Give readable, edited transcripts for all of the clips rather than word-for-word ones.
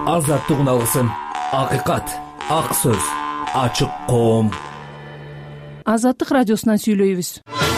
азаттык алгысын, акыйкат, ак сөз, ачык коом. Азаттык радиосунан сүйлөйбүз.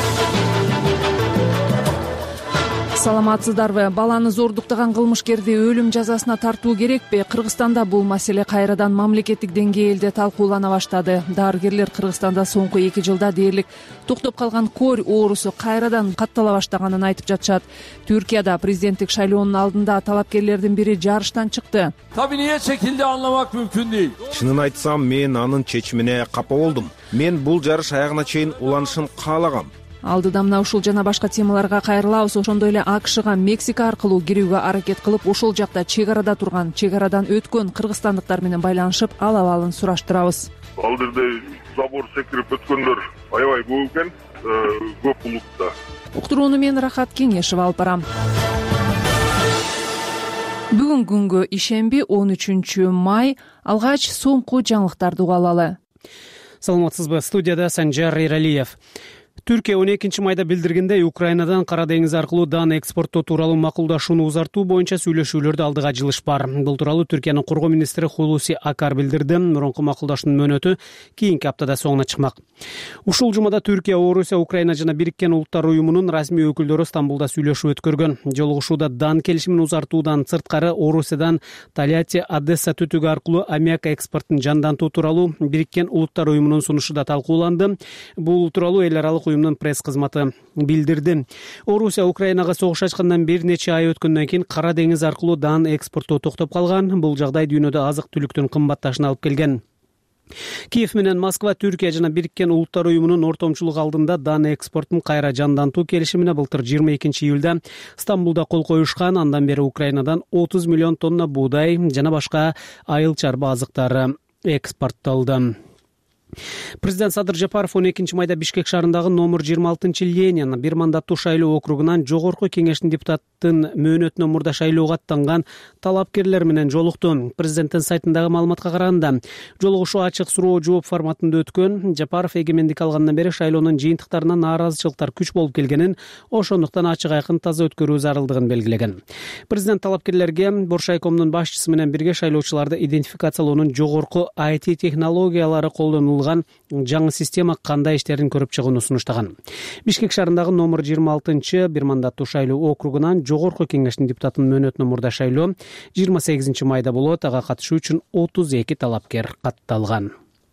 Саламатсыздарбы? Баланы зордуктаган кылмышкерди өлүм жазасына тартуу керекпи? Кыргызстанда бул маселе кайрадан мамлекеттик деңгээлде талкуулана баштады. Дарыгерлер Кыргызстанда соңку 2 жылда дээрлик токтоп калган кор оорусу кайрадан каттала баштаганын айтып жатышат. Түркияда президенттик шайлоонун алдында талапкерлердин бири жарыштан чыкты. Tabii niye çekildi anlamak mümkün değil. Чынын айтсам, мен анын чечимине капа болдум. Мен бул жарыш аягына чейин уланышын каалагам. Алдыда мына ушул жана башка темаларга кайрылабыз. Ошондой эле АКШга Мексика аркылуу кирүүгө аракет кылып, ошол жакта чек арада турган, чек арадан өткөн кыргызстандыктар менен байланышып, ал абалын сураштырабыз. Ал жерде забор секирип өткөндөр аябай көп экен, көп улутта. Уктурууну мен Рахат Кеңешева алып барам. Бүгүн күнгө ишемби 13 май алгач соңку жаңылыктарды уга алалы. Саламатсызбы? Студияда Санжар Иралиев. Түркия 12 майда билдиргендей, Украинадан Кара деңиз аркылуу дан экспорттоо тууралуу макулдашууну узартуу боюнча сүйлөшүүлөрдө алдыга жылыш бар. Бул тууралуу Түркиянын коргоо министри Хулуси Акар билдирди. Мурунку макулдашуунун мөөнөтү кийинки аптада соңуна чыкмак. Ушул жумада Түркия, Орусия, Украина жана Бириккен Улуттар уюмунун расмий өкүлдөрү Стамбулда сүйлөшүү өткөргөн. Жолугушууда дан келишимин узартуудан сырткары Орусиядан Тольятти, Одесса түтүгү аркылуу аммиак экспортун жандантуу тууралуу Бириккен Улуттар уюмунун сунушу да талкууланды. Бул тууралуу эл аралык уюмдун пресс кызматы билдирди. Орусия Украинага согуш ачкандан бир нече ай өткөндөн кийин Кара деңиз аркылуу дан экспорттоо токтоп калган. Бул жагдай дүйнөдө азык-түлүктүн кымбатташына алып келген. Киев менен Москва Түркия жана Бириккен Улуттар уюмунун ортомчулук алдында дан экспортун кайра жандантуу келишимине былтыр 22 июлда Стамбулда кол коюшкан. Андан бери Украинадан 30 миллион тонна буудай жана башка айыл чарба азыктары экспорттолду. Президент Садыр Жапаров 12 майда Бишкек шаарындагы номер 26 Ленин бир мандаттуу шайлоо округунан жогорку кеңештин депутаттын мөөнөтүнө мурда шайлоого аттанган талапкерлер менен жолукту. Президенттин сайтындагы маалыматка караганда, жолугушуу ачык суроо жооп форматында өткөн. Жапаров эгемендик алгандан бери шайлоонун жыйынтыктарына нааразычылыктар күч болуп келгенин, ошондуктан ачык айкын таза өткөрүү зарылдыгын белгилеген. Президент талапкерлерге Боршайкомдун башчысы менен бирге шайлоочуларды идентификациялоонун жогорку IT технологиялары колдонулган жаңы система кандай иштерин көрүп чыгууну сунуштаган. Бишкек шаарындагы номер 26 бир мандаттуу шайлоо округунан жогорку кеңештин депутатынын мөөнөтүнө мурда шайлоо 28 майда болот. Ага катышуу үчүн 32 талапкер катталган.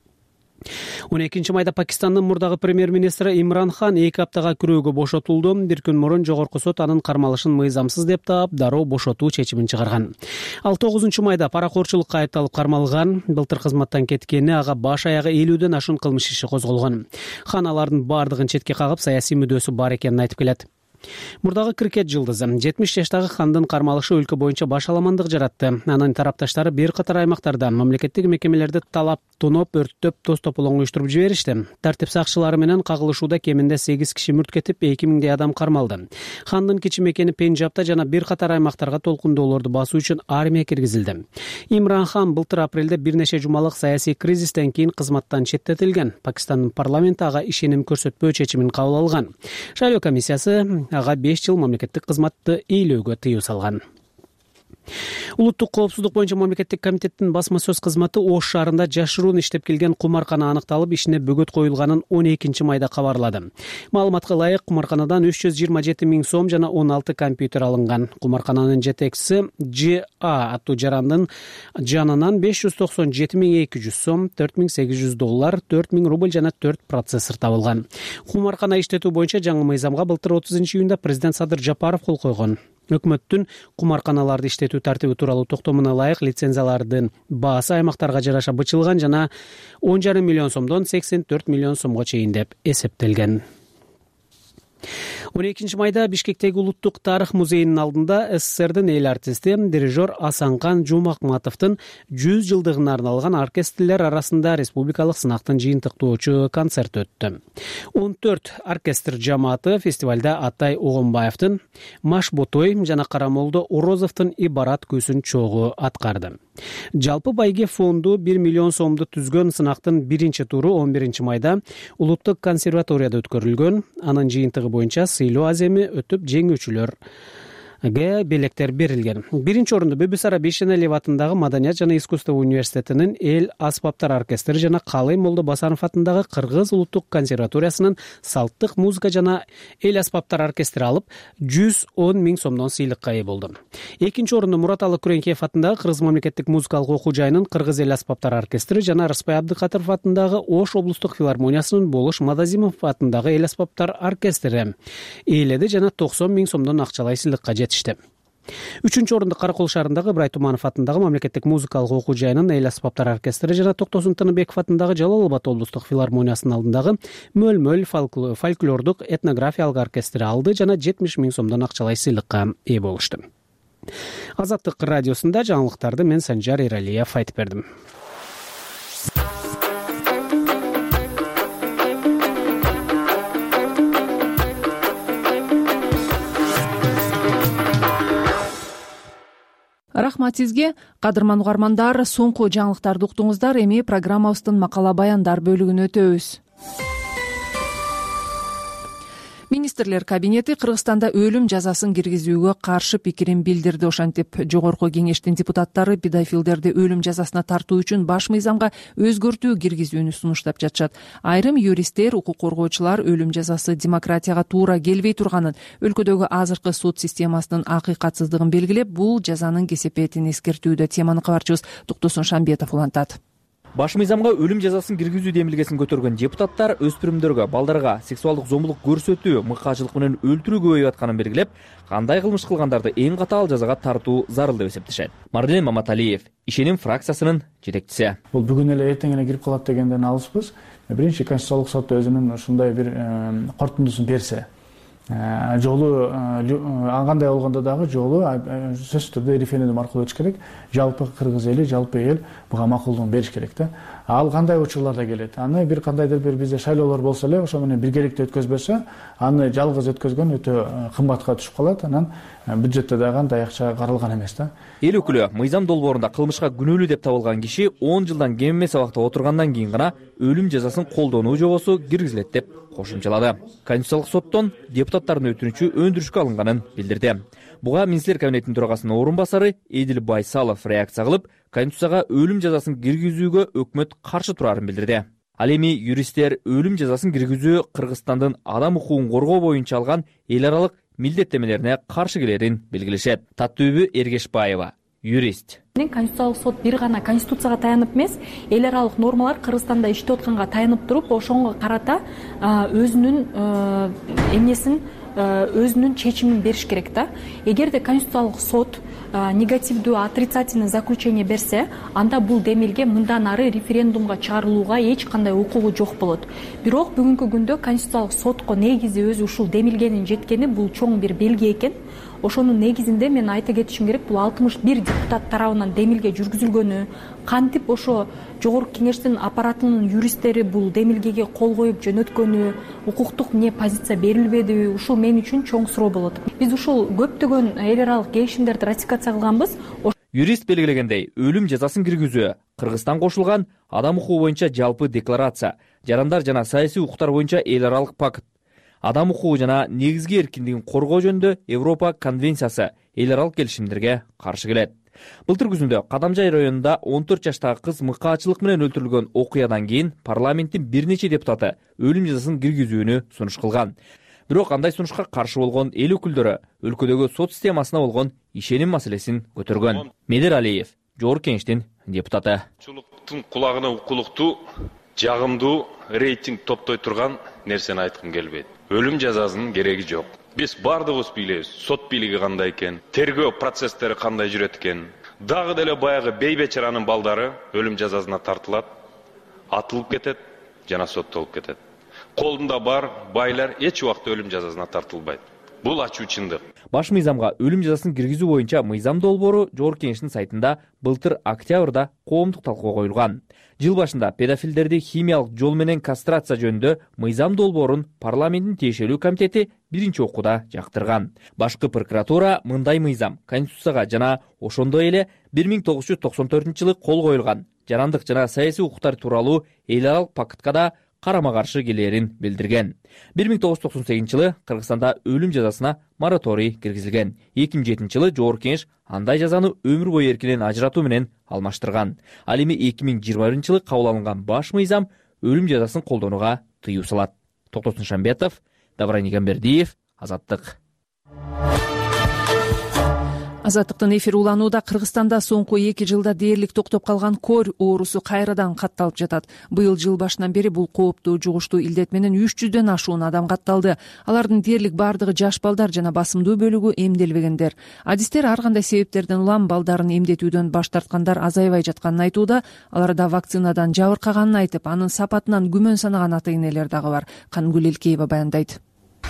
12 майда Пакистандын мурдагы премьер-министри Имран Хан 2 аптага күрөөгө бошотулду. Бир күн мурун жогорку сот анын кармалышын мыйзамсыз деп таап, дароо бошотуу чечимин чыгарган. Ал 9 майда паракорчулукка айыпталып кармалган. Былтыр кызматтан кеткени, ага баш аягы 50ден ашуун кылмыш иши козголгон. Хан алардын бардыгын четке кагып, саясий мүддөсү бар экенин айтып келет. Мурдагы крикет жылдызы 70 жаштагы Хандын кармалышы өлкө боюнча башаламандык жаратты. Анын тарапташтары бир катар аймактарда мамлекеттик мекемелерди талап, тоноп, өрттөп, тоз тополоң уюштуруп жиберишти. Тартип сакчылары менен кагылышууда кеминде 8 киши мүрт кетип, 2000 адам кармалды. Хандын кичи мекени Пенджабта жана бир катар аймактарга толкундоолорду басуу үчүн армия киргизилди. Имран Хан былтыр апрелде бир нече жумалык саясий кризистен кийин кызматтан четтетилген. Пакистандын парламенти ага ишеним көрсөтпөө чечимин кабыл алган. Шайлоо комиссиясы ага 5 жыл мамлекеттик кызматты ыйлөөгө тыюу салган. Улуттук коопсуздук боюнча мамлекеттик комитеттин басма сөз кызматы Ош шаарында жашыруун иштеп келген кумаркана аныкталып, ишине бөгөт коюлганын 12 майда кабарлады. Маалыматка ылайык, кумарканадан 327 000 сом жана 16 компьютер алынган. Кумаркананын жетекчиси ЖА аттуу жарандын жанынан 597 200 сом, $4800, 4000 рубль жана 4 процессор табылган. Кумаркана иштетүү боюнча жаңы мыйзамга былтыр 30 июнда президент Садыр Жапаров кол койгон. Өкмөттүн кумарканаларды иштетүү тартиби тууралуу токтомуна ылайык лицензиялардын баасы аймактарга жараша бычылган жана 10,5 миллион сомдон 84 миллион сомго чейин деп эсептелген. 12 майда Бишкектеги Улуттук тарых музейинин алдында СССРдин эл артисти, дирижер Асанкан Жумакматовдун 100 жылдыгына арналган оркестрлер арасында республикалык сынактын жыйынтыктоочу концерт өттү. 14 оркестр жамааты фестивалда Атай Огонбаевдин Маш Ботой жана Карамолдо Орозовдун Ибарат күүсүн чогуу аткарды. Жалпы байге фонду 1 миллион сомду түзгөн сынактын биринчи туру 11 майда Улуттук консерваторияда өткөрүлгөн. Анын жыйынтыгы боюнча сыйлоо аземи өтүп, жеңүүчүлөр белектер берилген. Биринчи орунду Бибисара Бейшеналиев атындагы Маданият жана искусство университетинин эл аспаптар оркестри жана Калый Молдобасаров атындагы Кыргыз улуттук консерваториясынын салттык музыка жана эл аспаптар оркестри алып, 110 000 сомдон сыйлыкка ээ болду. Экинчи орунду Мураталы Күреңкеев атындагы Кыргыз мамлекеттик музыкалык окуу жайынын Кыргыз эл аспаптар оркестри жана Рыспай Абдыкатыров атындагы Ош облустук филармониясынын Болуш Мадазимов атындагы эл аспаптар оркестри ээледи жана 90 000 сомдон акчалай сыйлыкка жетишти. Үчүнчү орунду Каракол шаарындагы Ыбрай Туманов атындагы мамлекеттик музыкалык окуу жайынын эл аспаптар оркестри жана Токтосун Тыныбеков атындагы Жалал Абад облустук филармониясынын алдындагы Мөл фольклордук этнографиялык оркестри алды жана 70 000 сомдон акчалай сыйлыкка ээ болушту. Азаттык радиосунда жаңылыктарды мен Санжар Эралиев айтып бердим. Рахмат сизге, кадырман угармандар. Соңку жаңылыктарды уктуңуздар. Эми программабыздын макала баяндар бөлүгүнө өтөбүз. Министрлер кабинети Кыргызстанда өлүм жазасын киргизүүгө каршы пикирин билдирди. Ошентип, жогорку кеңештин депутаттары педофилдерди өлүм жазасына тартуу үчүн баш мыйзамга өзгөртүү киргизүүнү сунуштап жатышат. Айрым юристтер, укук коргоочулар өлүм жазасы демократияга туура келбей турганын, өлкөдөгү азыркы сот системасынын акыйкатсыздыгын белгилеп, бул жазанын кесепетин эскертүүдө. Теманы кабарчыбыз Токтосун Шамбетов улантат. Баш мыйзамга өлүм жазасын киргизүү демилгесин көтөргөн депутаттар өспүрүмдөргө, балдарга сексуалдык зомбулук көрсөтүү, мыкаачылык менен өлтүрүү көбөйүп атканын белгилеп, кандай кылмыш кылгандарды эң катаал жазага тартуу зарыл деп эсептешет. Марден Маматалиев, Ишеним фракциясынын жетекчиси. Бул бүгүн эле эртең эле кирип калат дегенден алыспыз. Биринчи Конституциялык сот өзүнүн ушундай бир корутундусун берсе, жолу кандай болгондо дагы жолу сөзсүз түрдө референдум аркылуу өтүш керек. Жалпы кыргыз эли, жалпы эл буга макулдугун бериш керек да. Ал кандай учурларда келет? Аны бир кандайдыр бир бизде шайлоолор болсо эле, ошо менен биргеликте өткөзбөсө, аны жалгыз өткөзгөн өтө кымбатка түшүп калат. Анан бюджетте дагы андай акча каралган эмес да. Эл өкүлү мыйзам долбоорунда кылмышка күнөөлүү деп табылган киши 10 жылдан кем эмес абакта отургандан кийин гана өлүм жазасын колдонуу жобосу киргизилет деп кошумчалады. Конституциялык соттон депутаттардын өтүнүчү өндүрүшкө алынганын билдирди. Буга министрлер кабинетинин төрагасынын орун басары Эдил Байсалов реакция кылып, Конституцияга өлүм жазасын киргизүүгө өкмөт каршы турарын билдирди. Ал эми юристтер өлүм жазасын киргизүү Кыргызстандын адам укугун коргоо боюнча алган эл аралык милдеттемелерине каршы келерин белгилешет. Таттүбү Эргешбаева, юрист. Конституциялык сот бир гана конституцияга таянып эмес, эл аралык нормалар Кыргызстанда иштеп атканга таянып туруп, ошонго карата өзүнүн эмнесин, өзүнүн чечимин бериш керек да. Эгерде конституциялык сот негативдүү отрицательный заключение берсе, анда бул демилге мындан ары референдумга чыгарылууга эч кандай укугу жок болот. Бирок бүгүнкү күндө конституциялык сотко негизи өзү ушул демилгенин жеткени бул чоң бир белги экен. Ошонун негизинде мен айта кетишим керек, бул 61 депутат тарабынан демилге жүргүзүлгөнү, кантип ошо жогорку кеңештин аппаратынын юристтери бул демилгеге кол коюп жөнөткөнү, укуктук позиция берилбедиби, ушул мен үчүн чоң суроо болот. Биз ушул көптөгөн эл аралык келишимдерди ратификация кылганбыз. Юрист белгилегендей, өлүм жазасын киргизүү Кыргызстан кошулган адам укугу боюнча жалпы декларация, жарандар жана саясий укуктар боюнча эл аралык пакт, адам укугу жана негизги эркиндигин коргоо жөнүндө Европа конвенциясы эл аралык келишимдерге каршы келет. Былтыр күзүндө Кадамжай районунда 14 жаштагы кыз мыкаачылык менен өлтүрүлгөн окуядан кийин парламенттин бир нече депутаты өлүм жазасын киргизүүнү сунуш кылган. Бирок андай сунушка каршы болгон эл өкүлдөрү өлкөдөгү сот системасына болгон ишеним маселесин көтөргөн. Медер Алиев, жогорку кеңештин депутаты. Чулуктун кулагына укулуктуу, жагымдуу рейтинг топтой турган нерсени айткым келбейт. Өлүм жазасынын кереги жок. Биз бардыгыбыз билебиз, сот бийлиги кандай экен, тергөө процесстери кандай жүрөт экен. Дагы деле баягы бейбечаранын балдары өлүм жазасына тартылат, атылып кетет жана соттолуп кетет. Колунда бар байлар эч убакта өлүм жазасына тартылбайт. Бул ачуу чындык. Баш мыйзамга өлүм жазасын киргизүү боюнча мыйзам долбоору жогорку кеңештин сайтында былтыр октябрда коомдук талкууга коюлган. Жыл башында педофилдерди химиялык жол менен кастрация жөнүндө мыйзам долбоорун парламенттин тиешелүү комитети биринчи окууда жактырган. Башкы прокуратура мындай мыйзам Конституцияга жана ошондой эле 1994-жылы кол коюлган жарандык жана саясий укуктар тууралуу эл аралык пактка да карама каршы келерин билдирген. 1998-жылы Кыргызстанда өлүм жазасына мораторий киргизилген. 2007-жылы Жогорку Кеңеш андай жазаны өмүр бою эркинен ажыратуу менен алмаштырган. Ал эми 2021-жылы кабыл алынган баш мыйзам өлүм жазасын колдонууга тыюу салат. Токтосун Шамбетов, Давран Игамбердиев, Азаттык. Азаттыктын эфири уланууда. Кыргызстанда соңку 2 жылда дээрлик токтоп калган кор оорусу кайрадан катталып жатат. Быйыл жыл башынан бери бул кооптуу жугуштуу илдет менен 300дөн ашуун адам катталды. Алардын дээрлик бардыгы жаш балдар жана басымдуу бөлүгү эмделбегендер. Адистер ар кандай себептерден улам балдарын эмдетүүдөн баш тарткандар азайбай жатканын айтууда. Аларда вакцинадан жабыркаганын айтып, анын сапатынан күмөн санаган ата-энелер дагы бар. Канымгүл Элкеева баяндайт.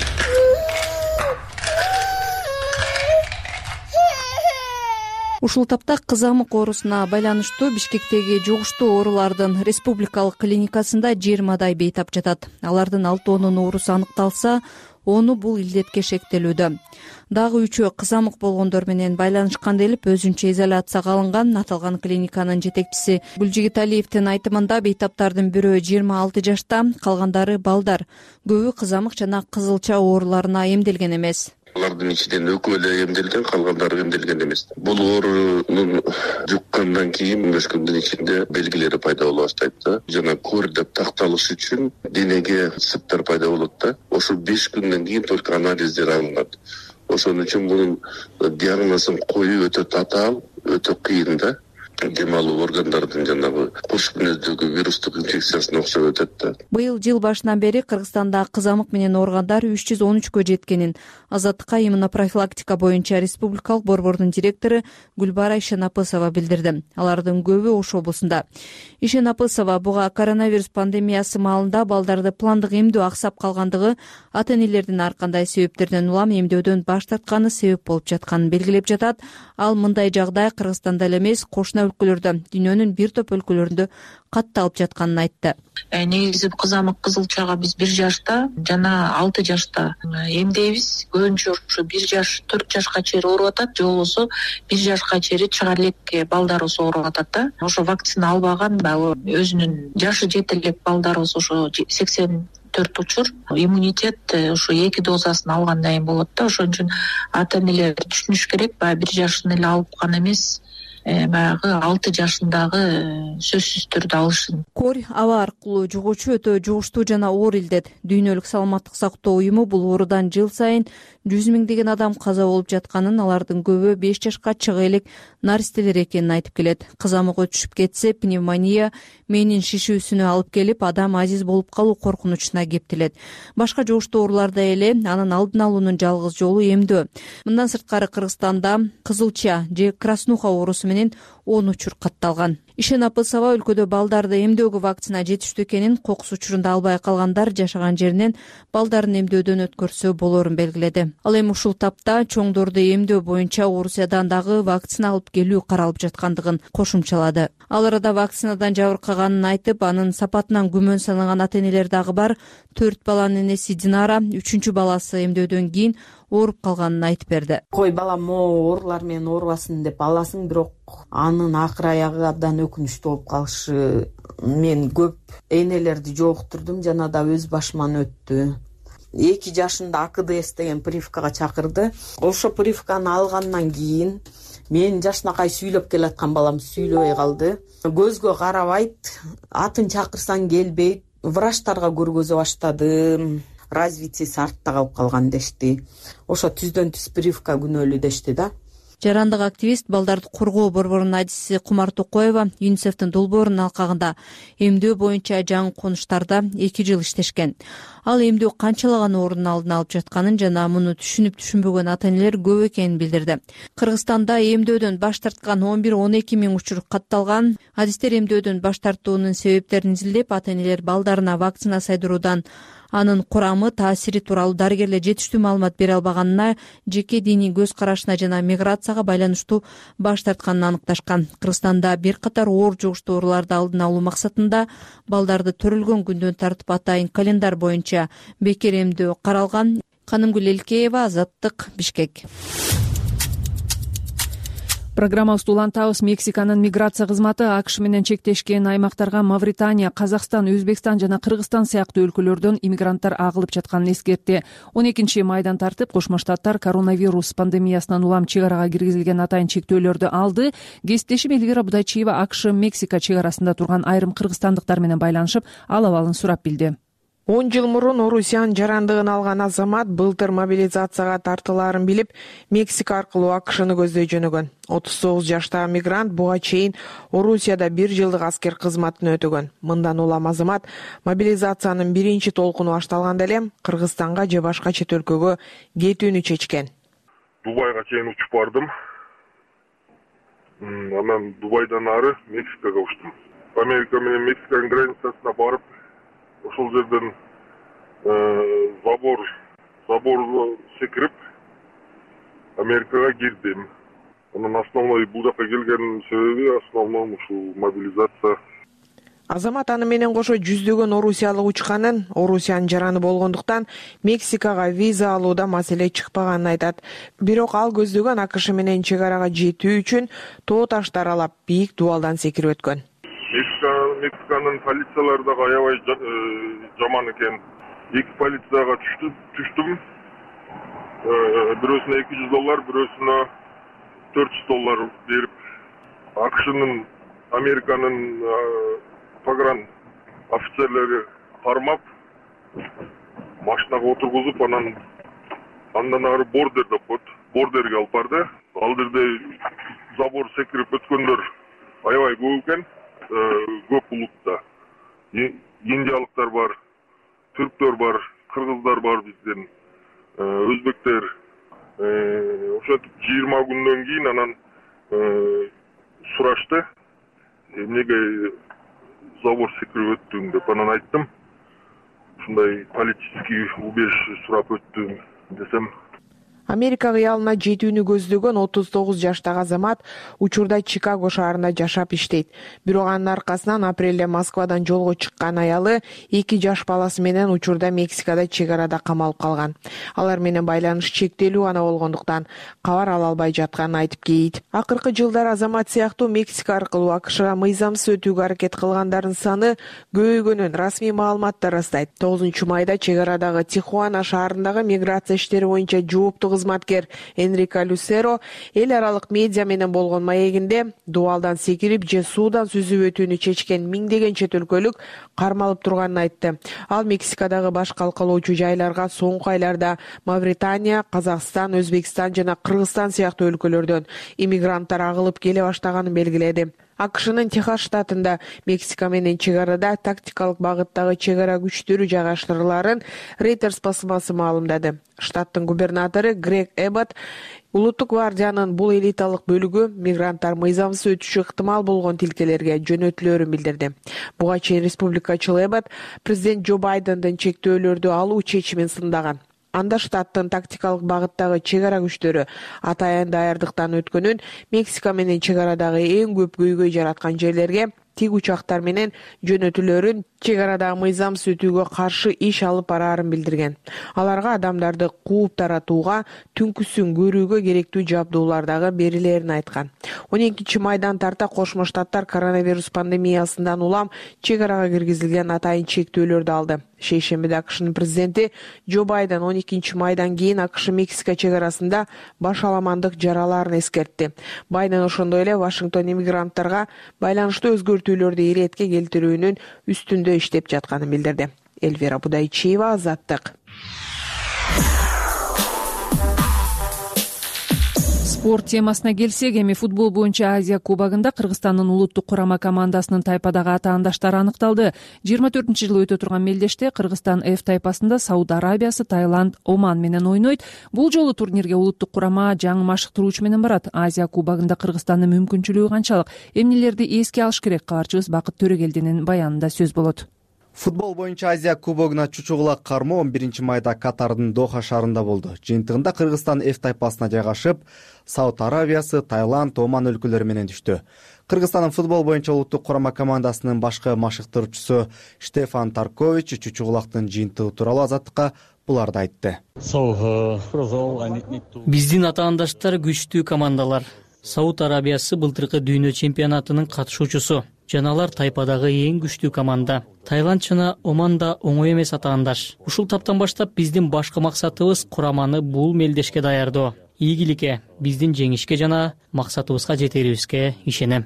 Ушул тапта кызамык оорусуна байланыштуу Бишкектеги жугуштуу оорулардын республикалык клиникасында 20 бейтап жатат. Алардын 6-нун оорусу аныкталса, 10 бул илдетке шектелүүдө. Дагы 3 кызамык болгондор менен байланышкан делип өзүнчө изоляцияга алынган. Аталган клиниканын жетекчиси Гүлжигиталиевдин айтымында бейтаптардын бирөө 26 жашта, калгандары балдар. Көбү кызамык жана кызылча ооруларына эмделген эмес. Алардын ичинен экөө эле эмделген, калгандары эмделген эмес. Бул оорунун жуккандан кийин 15 күндүн ичинде белгилери пайда боло баштайт да. Жана кор деп такталыш үчүн денеге сыптар пайда болот да. Ошо 5 күндөн кийин только анализдер алынат. Ошон үчүн бунун диагнозун коюу өтө татаал, өтө кыйын да. Дем алуу органдардын жанагы кош мүнөздөгү вирустук инфекциясына окшоп өтөт да. Быйыл жыл башынан бери Кыргызстанда кызамык менен ооругандар 313кө жеткенин Азаттыкка иммунопрофилактика боюнча республикалык борбордун директору Гүлбара Ишенапысова билдирди. Алардын көбү Ош облусунда. Ишенапысова буга коронавирус пандемиясы маалында балдарды пландык эмдөө аксап калгандыгы, ата-энелердин ар кандай себептерден улам эмдөөдөн баш тартканы себеп болуп жатканын белгилеп жатат. Ал мындай жагдай Кыргызстанда эле эмес, кошуна өлкөлөрдө, дүйнөнүн бир топ өлкөлөрүндө катталып жатканын айтты. Негизи кызамык кызылчага биз 1 жашта жана 6 жашта эмдейбиз. Көбүнчө ушу 1 жаш, 4 жашка чейин ооруп атат, же болбосо 1 жашка чейин чыгар элек балдарыбыз ооруп атат да. Ошо вакцина албаган баягы өзүнүн жашы жете элек балдарыбыз ошо 84 учур иммунитет ошо 2 дозасын алгандан кийин болот да. Ошон үчүн ата-энелер түшүнүш керек, баягы 1 жашын эле алып гана эмес, баягы 6 жашындагы сөзсүз түрдө алышын. Кор аба аркылуу жугуучу өтө жугуштуу жана оор илдет. Дүйнөлүк саламаттык сактоо уюму бул оорудан жыл сайын 100 миңдеген адам каза болуп жатканын, алардын көбү 5 жашка чыга элек наристелер экенин айтып келет. Кызамык өтүшүп кетсе, пневмония, мээнин шишүүсүнө алып келип, адам азиз болуп калуу коркунучуна кептелет. Башка жугуштуу ооруларда эле анын алдын алуунун жалгыз жолу эмдөө. Мындан сырткары Кыргызстанда кызылча же краснуха оорусу менен 10 учур катталган. Ишенапысова өлкөдө балдарды эмдөөгө вакцина жетиштүү экенин, кокус учурунда албай калгандар жашаган жеринен балдарын эмдөөдөн өткөрсө болорун белгиледи. Ал эми ушул тапта чоңдорду эмдөө боюнча Орусиядан дагы вакцина алып келүү каралып жаткандыгын кошумчалады. Ал арада вакцинадан жабыркаганын айтып, анын сапатынан күмөн санаган ата-энелер дагы бар. 4 баланын энеси Динара 3-чү баласы эмдөөдөн кийин ооруп калганын айтып берди. Кой балам могу оорулар менен оорубасын деп аласың, бирок анын акыр аягы абдан өкүнүчтүү болуп калышы. Мен көп энелерди жолуктурдум жана да өз башыман өттү. 2 жашында АКДС деген прививкага чакырды. Ошо прививканы алгандан кийин мен жашынакай сүйлөп келаткан балам сүйлөбөй калды. Көзгө карабайт, атын чакырсаң келбейт. Врачтарга көргөзө баштадым. Развитиеси артта калып калган дешти. Ошо түздөн түз прививка күнөөлүү дешти да. Жарандык активист, балдарды коргоо борборунун адиси Кумар Токоева ЮНИСЕФтин долбоорунун алкагында эмдөө боюнча жаңы конуштарда 2 жыл иштешкен. Ал эмдөө канчалаган оорунун алдын алып жатканын жана муну түшүнүп-түшүнбөгөн ата-энелер көп экенин билдирди. Кыргызстанда эмдөөдөн баш тарткан 11-12 миң учур катталган. Адистер эмдөөдөн баш тартуунун себептерин изилдеп, ата-энелер балдарына вакцина сайдыруудан, анын курамы, таасири тууралуу дарыгерлер жетиштүү маалымат бере албаганына, жеке диний көз карашына жана миграцияга байланыштуу баш тартканын аныкташкан. Кыргызстанда бир катар оор жугуштуу ооруларды алдын алуу максатында балдарды төрөлгөн күндөн тартып атайын календар боюнча бекер эмдөө каралган. Канымгүл Элкеева, Азаттык, Бишкек. Программабызды улантабыз. Мексиканын миграция кызматы АКШ менен чектешкен аймактарга Мавритания, Казакстан, Өзбекстан жана Кыргызстан сыяктуу өлкөлөрдөн иммигранттар агылып жатканын эскертти. 12 майдан тартып Кошмо Штаттар коронавирус пандемиясынан улам чек арага киргизилген атайын чектөөлөрдү алды. Кесиптешим Элвира Будайчиева АКШ Мексика чек арасында турган айрым кыргызстандыктар менен байланышып, ал абалын сурап билди. 10 жыл мурун Орусиянын жарандыгын алган азамат былтыр мобилизацияга тартылаарын билип, Мексика аркылуу АКШны көздөй жөнөгөн. 39 жаштагы мигрант буга чейин Орусияда 1 жылдык аскер кызматын өтөгөн. Мындан улам азамат мобилизациянын биринчи толкуну башталганда эле Кыргызстанга же башка чет өлкөгө кетүүнү чечкен. Дубайга чейин учуп бардым. Анан Дубайдан ары Мексикага учтум. Америка менен Мексиканын границасына барып, ошол жерден забор секирип Америкага кирдим. Анан основной бул жака келген себеби основной ушул мобилизация. Азамат аны менен кошо жүздөгөн орусиялык учканын, Орусиянын жараны болгондуктан Мексикага виза алууда маселе чыкпаганын айтат. Бирок ал көздөгөн АКШ менен чек арага жетүү үчүн тоо таштар аралап бийик дубалдан секирип өткөн. Мексиканын полициялары дагы аябай жаман экен. 2 полицияга түштүм. Бирөөсүнө $200, бирөөсүнө $400 берип, АКШнын, Американын погран офицерлери кармап, машинага отургузуп, андан ары бордер деп коет. Бордерге алып барды. Ал жерде забор секирип өткөндөр аябай көп экен. Көп улутта. Индиялыктар бар, түрктөр бар, кыргыздар бар бизден, өзбектер. Ошентип 20 күндөн кийин анан сурашты. Эмнеге забор секирип өттүң деп анан айттым. Ушундай политический убежище сурап өттүм десем. Америка кыялына жетүүнү көздөгөн 39 жаштагы азамат учурда Чикаго шаарында жашап иштейт. Бирок анын аркасынан апрелде Москвадан жолго чыккан аялы 2 жаш баласы менен учурда Мексикада чек арада камалып калган. Алар менен байланыш чектелүү гана болгондуктан кабар ала албай жатканын айтып кейт. Акыркы жылдар азамат сыяктуу Мексика аркылуу АКШга мыйзамсыз өтүүгө аракет кылгандардын саны көбөйгөнүн расмий маалыматтар ырастайт. 9 майда чек арадагы Тихуана шаарындагы миграция иштери боюнча жооптуу кызматкер Энрико Люсеро эл аралык медиа менен болгон маегинде дубалдан секирип же суудан сүзүп өтүүнү чечкен миңдеген чет өлкөлүк кармалып турганын айтты. Ал Мексикадагы баш калкалоочу жайларга соңку айларда Мавритания, Казакстан, Өзбекстан жана Кыргызстан сыяктуу өлкөлөрдөн иммигранттар агылып келе баштаганын белгиледи. АКШнын Техас штатында Мексика менен чек арада тактикалык багыттагы чек ара күчтөрү жайгаштырыларын Reuters басылмасы маалымдады. Штаттын губернатору Грег Эббот Улуттук гвардиянын бул элиталык бөлүгү мигранттар мыйзамсыз өтүшү ыктымал болгон тилкелерге жөнөтүлөрүн билдирди. Буга чейин республикачыл Эббот президент Джо Байдендин чектөөлөрдү алуу чечимин сындаган. Анда штаттын тактикалык багыттагы чек ара күчтөрү атайын даярдыктан өткөнүн, Мексика менен чек арадагы эң көп көйгөй жараткан жерлерге тик учактар менен жөнөтүлөрүн чек арадагы мыйзамсыз өтүүгө каршы иш алып бараарын билдирген. Аларга адамдарды кууп таратууга, түнкүсүн көрүүгө керектүү жабдуулар дагы берилерин айткан. 12 майдан тарта Кошмо Штаттар коронавирус пандемиясынан улам чек арага киргизилген атайын чектөөлөрдү алды. Шейшембиде АКШнын президенти Джо Байден 12 майдан кийин АКШ-Мексика чек арасында баш аламандык жараларын эскертти. Байден ошондой эле Вашингтон иммигранттарга байланыштуу өзгөртүүлөрдү иретке келтирүүнүн үстүндө иштеп жатканын билдирди. Элвира Будайчиева, Азаттык. Спорт темасына келсек, эми футбол боюнча Азия кубогунда Кыргызстандын улуттук курама командасынын тайпадагы атаандаштары аныкталды. 24-жылы өтө турган мелдеште Кыргызстан F тайпасында Сауд Арабиясы, Таиланд, Оман менен ойнойт. Бул жолу турнирге улуттук курама жаңы машыктыруучу менен барат. Азия кубогунда Кыргызстандын мүмкүнчүлүгү канчалык? Эмнелерди эске алыш керек? Кабарчыбыз Бакыт Төрөгелдинин баянында сөз болот. Футбол боюнча Азия кубогуна чучугулак кармоо 11 майда Катардын Доха шаарында болду. Жыйынтыгында Кыргызстан F тайпасына жайгашып, Сауд Арабиясы, Таиланд, Оман өлкөлөрү менен түштү. Кыргызстандын футбол боюнча улуттук курама командасынын башкы машыктыруучусу Штефан Таркович чучугулактын жыйынтыгы тууралуу Азаттыкка буларды айтты. Биздин атаандаштар күчтүү командалар. Сауд Арабиясы былтыркы дүйнө чемпионатынын катышуучусу жана алар тайпадагы эң күчтүү команда. Таиланд жана Оман да оңой эмес атаандаш. Ушул таптан баштап биздин башкы максатыбыз кураманы бул мелдешке даярдоо. Ийгиликке, биздин жеңишке жана максатыбызга жетерибизге ишенем.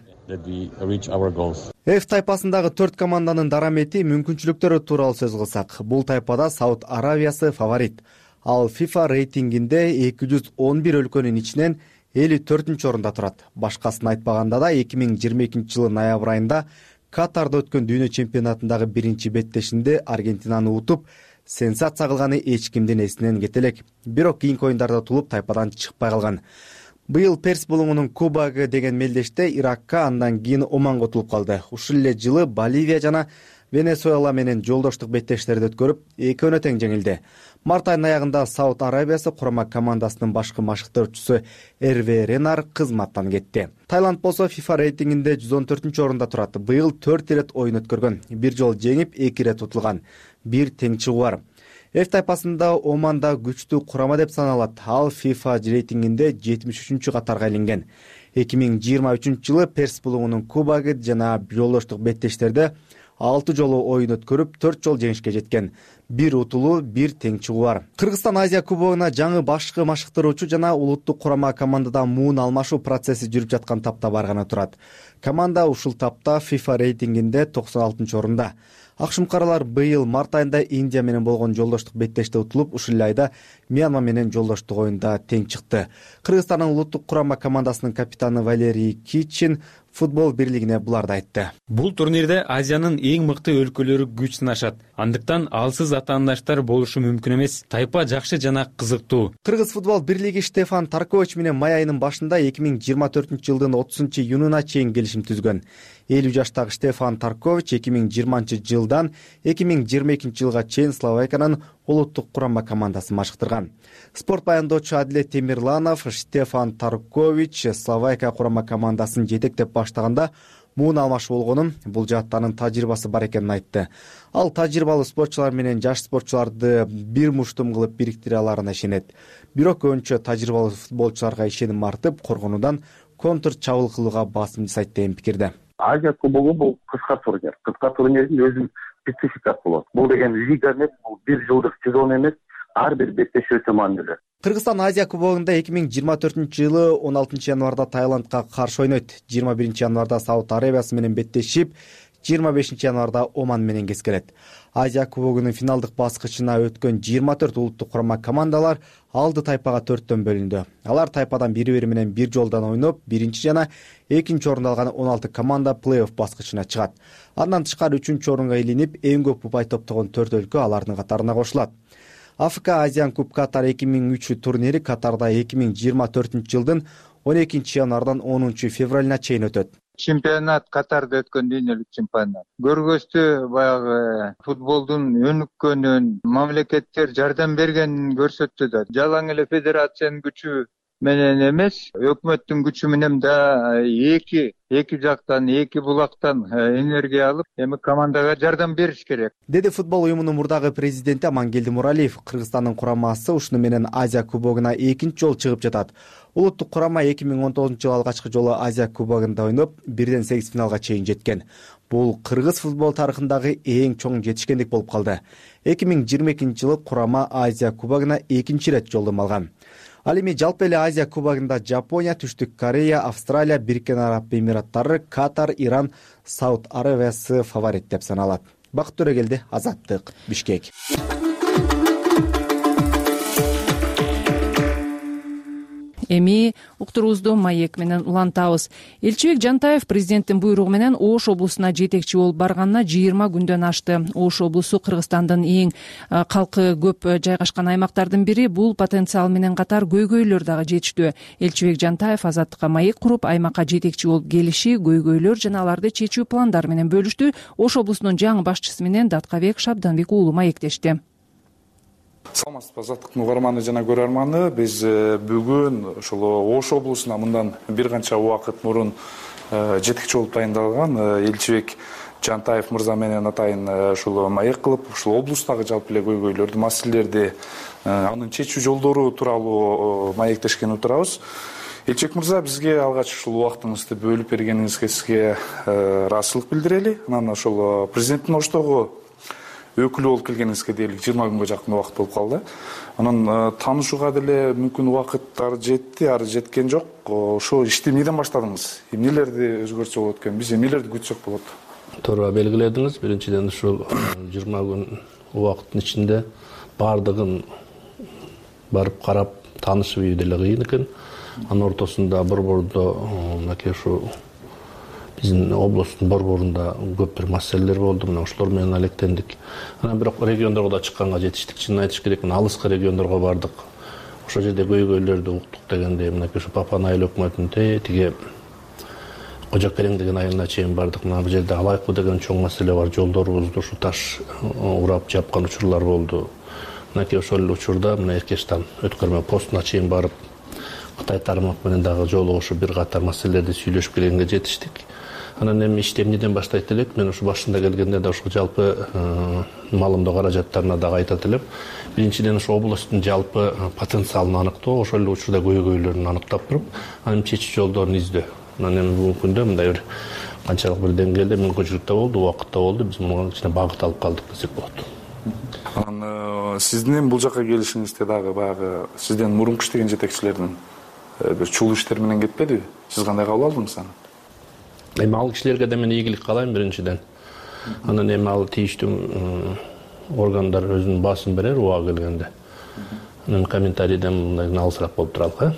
F тайпасындагы 4 команданын дарамети, мүмкүнчүлүктөрү тууралуу сөз кылсак, бул тайпада Сауд Аравиясы фаворит. Ал FIFA рейтингинде 211 өлкөнүн ичинен 54-чү орунда турат. Башкасын айтпаганда да 2022 жылы ноябрь айында Катарда өткөн дүйнө чемпионатындагы биринчи беттешинде Аргентинаны утуп, сенсация кылганы эч кимдин эсинен кете элек. Бирок кийинки оюндарда утулуп, тайпадан чыкпай калган. Быйыл Перс булуңунун кубогу деген мелдеште Иракка, андан кийин Оманга утулуп калды. Ушул эле жылы Боливия жана Венесуэла менен жолдоштук беттештерди өткөрүп, экөөнө тең жеңилди. Март айынын аягында Сауд Арабиясы курама командасынын башкы машыктоочусу Эрве Ренар кызматтан кетти. Таиланд болсо FIFA рейтингинде 114-чү орунда турат. Быйыл 4 ирет оюн өткөргөн. Бир жол жеңип, 2 ирет утулган. Бир тең чыгуу бар. F тайпасында Оман да күчтүү курама деп саналат. Ал FIFA рейтингинде 73-чү катарга илинген. 2023 жылы Перс булуңунун кубогу жана жолдоштук беттештерде 6 жолу оюн өткөрүп, 4 жол жеңишке жеткен. Бир утулуу, бир тең чыгуу бар. Кыргызстан Азия кубогуна жаңы башкы машыктыруучу жана улуттук курама командада муун алмашуу процесси жүрүп жаткан тапта барганы турат. Команда ушул тапта FIFA рейтингинде 96-чы орунда. Акшумкарлар быйыл март айында Индия менен болгон жолдоштук беттеште утулуп, ушул айда Мьянма менен жолдоштук оюнда тең чыкты. Кыргызстандын улуттук курама командасынын капитаны Валерий Кичин футбол бирлигине буларды айтты. Бул турнирде Азиянын эң мыкты өлкөлөрү күч сынашат. Андыктан алсыз атаандаштар болушу мүмкүн эмес. Тайпа жакшы жана кызыктуу. Кыргыз футбол бирлиги Штефан Таркович менен май айынын башында 2024-жылдын 30-июнуна чейин келишим түзгөн. 50 жаштагы Штефан Таркович 2020-жылдан 2022 жылга чейин Словакиянын улуттук курама командасын машыктырган. Спорт баяндоочу Адилет Темирланов Штефан Таркович Словакия курама командасын жетектеп баштаганда муун алмашуу болгонун, бул жаатта анын тажрыйбасы бар экенин айтты. Ал тажрыйбалуу спортчулар менен жаш спортчуларды бир муштум кылып бириктире аларына ишенет. Бирок көбүнчө тажрыйбалуу футболчуларга ишеним артып, коргонуудан контр чабуул кылууга басым жасайт деген пикирде. Азия кубогу бул кыска турнир. Кыска турнирдин өзүнүн спецификасы болот. Бул деген лига эмес, бул бир жылдык сезон эмес, ар бир беттеш өтө маанилүү. Кыргызстан Азия кубогунда 2024-жылы 16 январда Таиландка каршы ойнойт. 21 январда Сауд Арабиясы менен беттешип, 25 январда Оман менен кескелет. Азия кубогунун финалдык баскычына өткөн 24 улуттук курама командалар алды тайпага 4төн бөлүндү. Алар тайпадан бири-бири менен бир жолдон ойноп, биринчи жана экинчи орунду алган 16 команда плей-офф баскычына чыгат. Андан тышкары 3-чү орунга илинип, эң көп упай топтогон 4 өлкө алардын катарына кошулат. Африка Азиан Куб Катар 2003 турнири Катарда 2024-жылдын 12 январдан 10 февралына чейин өтөт. Чемпионат Катарда өткөн дүйнөлүк чемпионат. Көргөстүү баягы футболдун өнүккөнүн, мамлекеттер жардам бергенин көрсөттү да. Жалаң эле федерациянын күчү менен эмес, өкмөттүн күчү менен да эки жактан, эки булактан энергия алып, эми командага жардам бериш керек. Деди футбол уюмунун мурдагы президенти Амангелди Муралиев. Кыргызстандын курамасы ушуну менен Азия кубогуна экинчи жолу чыгып жатат. Улуттук курама 2019-жылы алгачкы жолу Азия кубогунда ойноп, 1-8 финалга чейин жеткен. Бул кыргыз футбол тарыхындагы эң чоң жетишкендик болуп калды. 2022-жылы курама Азия кубогуна экинчи ирет жолдомо алган. Ал эми жалпы эле Азия кубогунда Жапония, Түштүк Корея, Австралия, Бириккен Араб Эмираттары, Катар, Иран, Сауд Арабиясы фаворит деп саналат. Бакыт Төрөгелди, Азаттык, Бишкек. Эми уктуруубузду маек менен улантабыз. Элчибек Жантаев президенттин буйругу менен Ош облусуна жетекчи болуп барганына 20 күндөн ашты. Ош облусу Кыргызстандын эң калкы көп жайгашкан аймактардын бири. Бул потенциал менен катар көйгөйлөр дагы жетиштүү. Элчибек Жантаев Азаттыкка маек куруп, аймакка жетекчи болуп келиши, көйгөйлөр жана аларды чечүү пландары менен бөлүштү. Ош облусунун жаңы башчысы менен Даткабек Шабданбек уулу маектешти. Саламатсызбы, Азаттыктын угарманы жана көрөрманы. Биз бүгүн ошол Ош облусуна мындан бир канча убакыт мурун жетекчи болуп тайындалган Элчибек Жантаев мырза менен атайын ушул маек кылып, ушул облустагы жалпы эле көйгөйлөрдү, маселелерди, анын чечүү жолдору тууралуу маектешкен отурабыз. Элчибек мырза, бизге алгач ушул убактыңызды бөлүп бергениңизге сизге ыраазычылык билдирели. Анан ошол президенттин оштогу өкүлү болуп келгениңизге дээрлик 20 күнгө жакын убакыт болуп калды. Анан таанышууга деле мүмкүн убакыттар жетти, ары жеткен жок. Ошо ишти эмнеден баштадыңыз? Эмнелерди өзгөртсө болот экен? Биз эмнелерди күтсөк болот? Туура белгиледиңиз. Биринчиден ушул 20 күн убакыттын ичинде бардыгын барып карап таанышып ийүү деле кыйын экен. Анын ортосунда борбордо мынакей ушу биздин облусттун борборунда көп бир маселелер болду. Мына ошолор менен алектендик. Анан бирок региондорго да чыкканга жетиштик. Чынын айтыш керек, алыскы региондорго бардык. Ошол жерде көйгөйлөрдү уктук дегенде, мынакей ушу Папан айыл өкмөтүнүн тиги Кожокерең деген айылына чейин бардык. Мына бул жерде Алайкуу деген чоң маселе бар. Жолдорубузду ушу таш урап жапкан учурлар болду. Мынакей ошол учурда мына Эркештан өткөрмө постуна чейин барып Кытай тармак менен дагы жолугушуп бир катар маселелерди сүйлөшүп келгенге жетиштик. Анан эми ишти эмнеден баштайт элек? Мен ушу башында келгенде да ушу жалпы малымдоо каражаттарына дагы айтат элем. Биринчиден ушу областтын жалпы потенциалын аныктоо, ошол эле учурда көйгөйлөрүн аныктап туруп, анын чечүү жолдорун издөө. Анан эми бүгүнкү күндө мындай бир канчалык бир деңгээлде мүмкүнчүлүк да болду, убакыт да болду. Биз муну кичине багыт алып калдык десек болот. Анан сиздин бул жака келишиңизде дагы баягы сизден мурунку иштеген жетекчилердин бир чулуу иштер менен кетпедиби? Сиз кандай кабыл алдыңыз аны? Эми ал кишилерге да мен ийгилик каалайм биринчиден. Анан эми ал тийиштүү органдар өзүнүн баасын берер убагы келгенде. Анан комментарийден мындай алысыраак болуп туралык.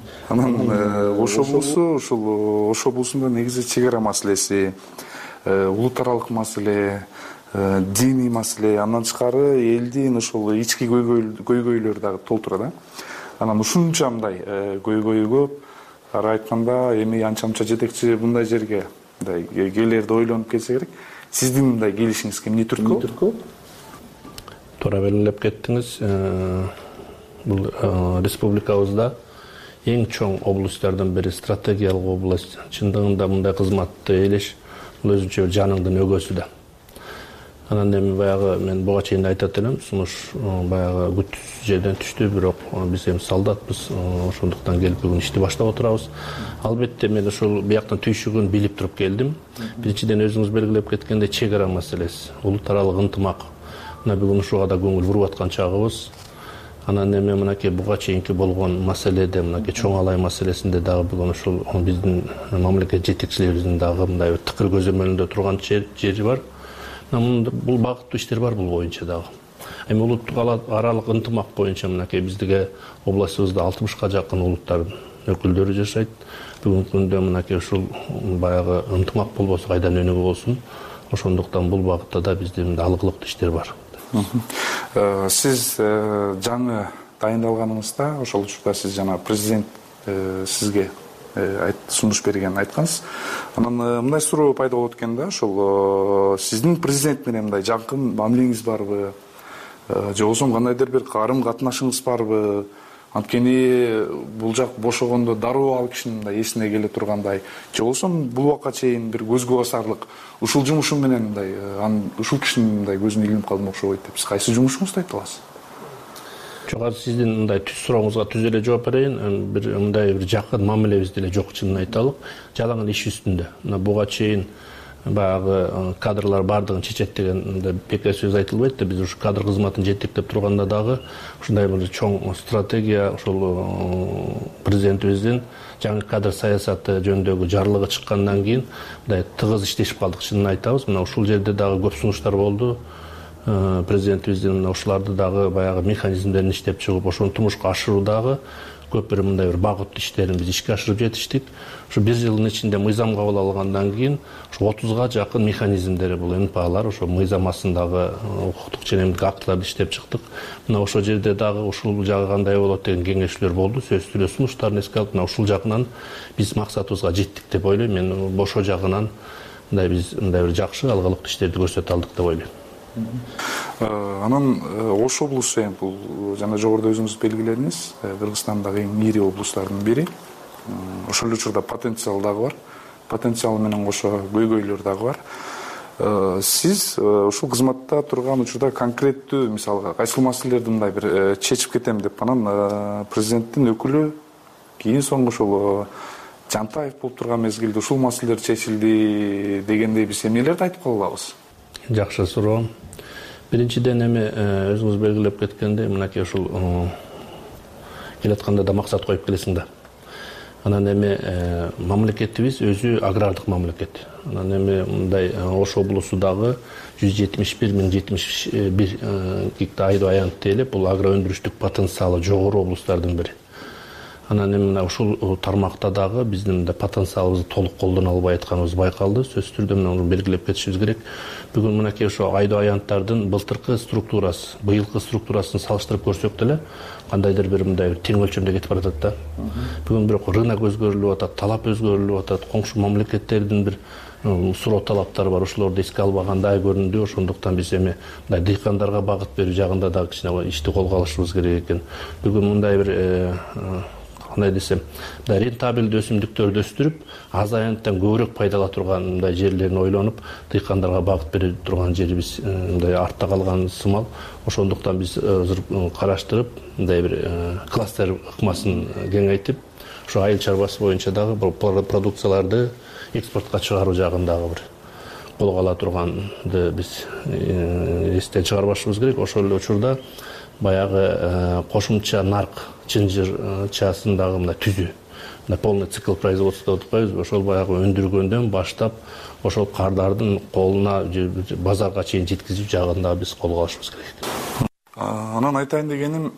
Анан Ош облусу, ушул Ош облусунда негизи чек ара маселеси, улут маселе, диний маселе, андан тышкары элдин ошол ички көйгөйлөр дагы толтура да. Анан ушунча мындай көйгөйү көп. Ары айтканда, эми анча-мынча жетекчи мындай жерге мындай келерди ойлонуп келсе керек. Сиздин мындай келишиңиз эмне түрткү? Туура белгилеп кеттиңиз. Бул республикабызда эң чоң облустардан бири, стратегиялык область. Чындыгында мындай кызматты ээлеш бул өзүнчө бир жаныңдын өгөөсү да. Анан эми баягы мен буга чейин айтат элем, сунуш баягы күтүүсүз жерден түштү, бирок биз эми солдатпыз, ошондуктан келип бүгүн ишти баштап отурабыз. Албетте мен ушул бияктан түйшүгүн билип туруп келдим. Биринчиден өзүңүз белгилеп кеткендей чек ара маселеси, улут аралык ынтымак. Мына бүгүн ушуга да көңүл буруп аткан чагыбыз. Анан эми мынакей буга чейинки болгон маселеде, мынакей чоң алай маселесинде дагы бүгүн ушул биздин мамлекет жетекчилерибиздин дагы мындай тыкыр көзөмөлүндө турган жери бар. Бул багыттуу иштер бар бул боюнча дагы. Эми улуттук аралык ынтымак боюнча мынакей биздиге областыбызда 60га жакын улуттардын өкүлдөрү жашайт. Бүгүнкү күндө мынакей ушул баягы ынтымак болбосо кайдан өнүгүү болсун. Ошондуктан бул багытта да бизде алгылыктуу иштер бар. Сиз жаңы дайындалганыңызда, ошол учурда сиз жана президент сизге сунуш берген айткансыз. Анан мындай суроо пайда болот экен да, ошол сиздин президент менен мындай жакын мамилеңиз барбы? Же болбосо кандайдыр бир карым катнашыңыз барбы? Анткени бул жак бошогондо дароо ал кишинин мындай эсине келе тургандай, же болбосо бул убакка чейин бир көзгө басарлык ушул жумушум менен мындай ушул кишинин мындай көзүнө илинип калдым окшобойт деп. Сиз кайсы жумушуңузду айта аласыз? Жок, сиздин мындай түз сурооңузга түз эле жооп берейин. Бир мындай бир жакын мамилебиз деле жок, чынын айталык. Жалаң иш үстүндө. Мына буга чейин баягы кадрлар бардыгын чечет деген бекер сөз айтылбайт да. Биз ушу кадр кызматын жетектеп турганда дагы ушундай бир чоң стратегия ошол президентибиздин жаңы кадр саясаты жөнүндөгү жарлыгы чыккандан кийин мындай тыгыз иштешип калдык, чынын айтабыз. Мына ушул жерде дагы көп сунуштар болду. Президентибиздин ошоларды дагы баягы механизмдерин иштеп чыгып, ошону тумушка ашыруудагы көп бир мындай бир багыттуу иштерин биз ишке ашырып жетиштик. Ушу 1 жылдын ичинде мыйзам кабыл алгандан кийин ушу 30га жакын механизмдери бул НПАлар ошо мыйзам астындагы укуктук жана эмгек актыларды иштеп чыктык. Мына ошол жерде дагы ушул жагы кандай болот деген кеңешүүлөр болду. Сөзсүз эле сунуштарын эске алып, мына ушул жагынан биз максатыбызга жеттик деп ойлойм. Мен бошо жагынан мындай биз мындай бир жакшы алгылыктуу иштерди көрсөтө алдык деп ойлойм. Анан Ош облусу бул жана жогоруда өзүңүз белгиледиңиз, Кыргызстандагы эң ири облустардын бири. Ошол учурда потенциал дагы бар. Потенциал менен кошо көйгөйлөр дагы бар. Сиз ушул кызматта турган учурда конкреттүү, мисалга, кайсыл маселелерди мындай бир чечип кетем деп анан президенттин өкүлү кийин соңку ушул Жантаев болуп турган мезгилде ушул маселелер чечилди дегендей биз эмнелерди айтып кала алабыз? Жакшы суроо. Биринчиден эми өзүңүз белгилеп кеткендей, мынакей ушул келатканда да максат коюп келесиң да. Анан эми мамлекетибиз өзү агрардык мамлекет. Анан эми мындай Ош облусундагы 171.071 гектар айдоо аянт тейлеп, бул агроөндүрүштүк потенциалы жогору облустардын бири. Анан эми мына ушул тармакта дагы биздин мындай потенциалыбызды толук колдоно албай атканыбыз байкалды. Сөзсүз түрдө муну белгилеп кетишибиз керек. Бүгүн мынакей ошо айдоо аянттардын былтыркы структурасы, быйылкы структурасын салыштырып көрсөк деле кандайдыр бир мындай тең өлчөмдө кетип баратат да. Бүгүн бирок рынок өзгөрүлүп атат, талап өзгөрүлүп атат, коңшу мамлекеттердин бир суроо талаптары бар, ошолорду эске албагандай көрүндү. Ошондуктан биз эми мындай дыйкандарга багыт берүү жагында да кичине ишти колго алышыбыз керек экен. Бүгүн мындай бир кандай десем, рентабелдүү өсүмдүктөрдү өстүрүп, аз аянттан көбүрөөк пайдала турган мындай жерлерин ойлонуп, дыйкандарга багыт бере турган жерибиз мындай артта калган сымал. Ошондуктан биз караштырып, мындай бир кластер ыкмасын кеңейтип, ошо айыл чарбасы боюнча дагы продукцияларды экспортко чыгаруу жагындагы бир колго ала турганды биз эстен чыгарбашыбыз керек. Ошол эле учурда баягы кошумча нарк чынжырчасындагы мындай түзүү, мындай полный цикл производства деп атпайбызбы, ошол баягы өндүргөндөн баштап ошол кардардын колуна базарга чейин жеткизүү жагында биз колго алышыбыз керек. Анан айтайын дегеним,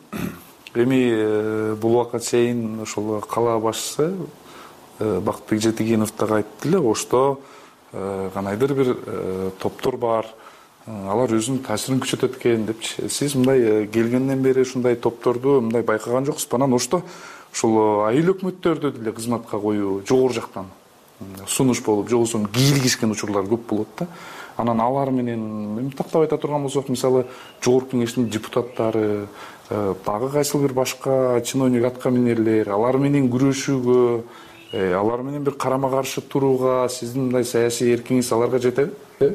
эми бул убакка чейин ошол кала башчысы Бактыбек Жетигенов дагы айтты эле, Ошто кандайдыр бир топтор бар, алар өзүнүн таасирин күчөтөт экен депчи. Сиз мындай келгенден бери ушундай топторду мындай байкаган жоксузбу? Анан Ошто ушул айыл өкмөттөрдү деле кызматка коюу жогору жактан сунуш болуп, же болбосо кийлигишкен учурлар көп болот да. Анан алар менен тактап айта турган болсок, мисалы жогорку кеңештин депутаттары, дагы кайсыл бир башка чиновник аткаминерлер, алар менен күрөшүүгө, алар менен бир карама каршы турууга сиздин мындай саясий эркиңиз аларга жетеби?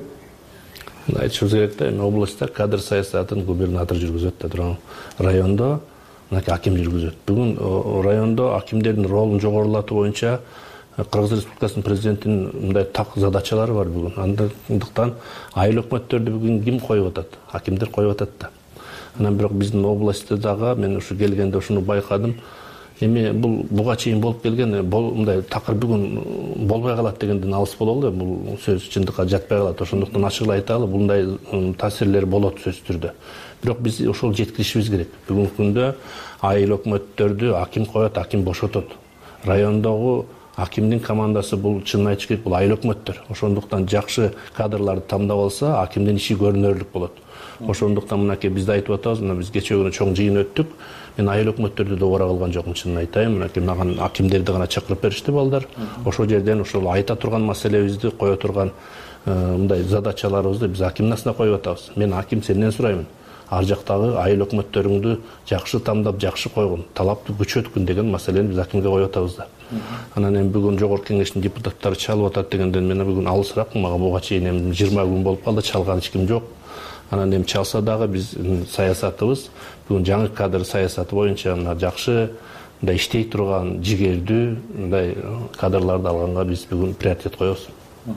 Айтышыбыз керек да, эми областта кадр саясатын губернатор жүргүзөт да, турган райондо мынакей аким жүргүзөт. Бүгүн райондо акимдердин ролун жогорулатуу боюнча Кыргыз Республикасынын президентинин мындай так задачалары бар бүгүн. Андыктан айыл өкмөттөрдү бүгүн ким коюп атат? Акимдер коюп атат да. Анан бирок биздин областта дагы мен ушу келгенде ушуну байкадым. Эми бул буга чейин болуп келген мындай такыр бүгүн болбой калат дегенден алыс бололу. Бул сөз чындыкка жатпай калат. Ошондуктан ачык айталы, мындай таасирлер болот сөзсүз түрдө. Бирок биз ошол жеткиришибиз керек. Бүгүнкү күндө айыл өкмөттөрдү аким коет, аким бошотот. Райондогу акимдин командасы бул чынын айтыш керек, бул айыл өкмөттөр. Ошондуктан жакшы кадрларды тандап алса, акимдин иши көрүнөрлүк болот. Ошондуктан мынакей бизде айтып атабыз, мына биз кечээ күнү чоң жыйын өттүк. Мен айыл өкмөттөрдү да бара калган жокмун, чынын айтайын. Мынакей мага акимдерди гана чакырып беришти балдар. Ошол жерден ошол айта турган маселебизди, кое турган мындай задачаларыбызды биз акимдин астына коюп атабыз. Мен аким сенден сураймын. Ар жактагы айыл өкмөттөрүңдү жакшы тандап, жакшы койгун, талапты күчөткүн деген маселени биз акимге коюп атабыз да. Анан эми бүгүн жогорку кеңештин депутаттары чалып атат дегенден мен бүгүн алысыракмын. Мага буга чейин эми 20 күн болуп калды, чалган эч ким жок. Анан эми чалса дагы биздин саясатыбыз бүгүн жаңы кадр саясаты боюнча мына жакшы мындай иштей турган, жигердүү мындай кадрларды алганга биз бүгүн приоритет коебуз.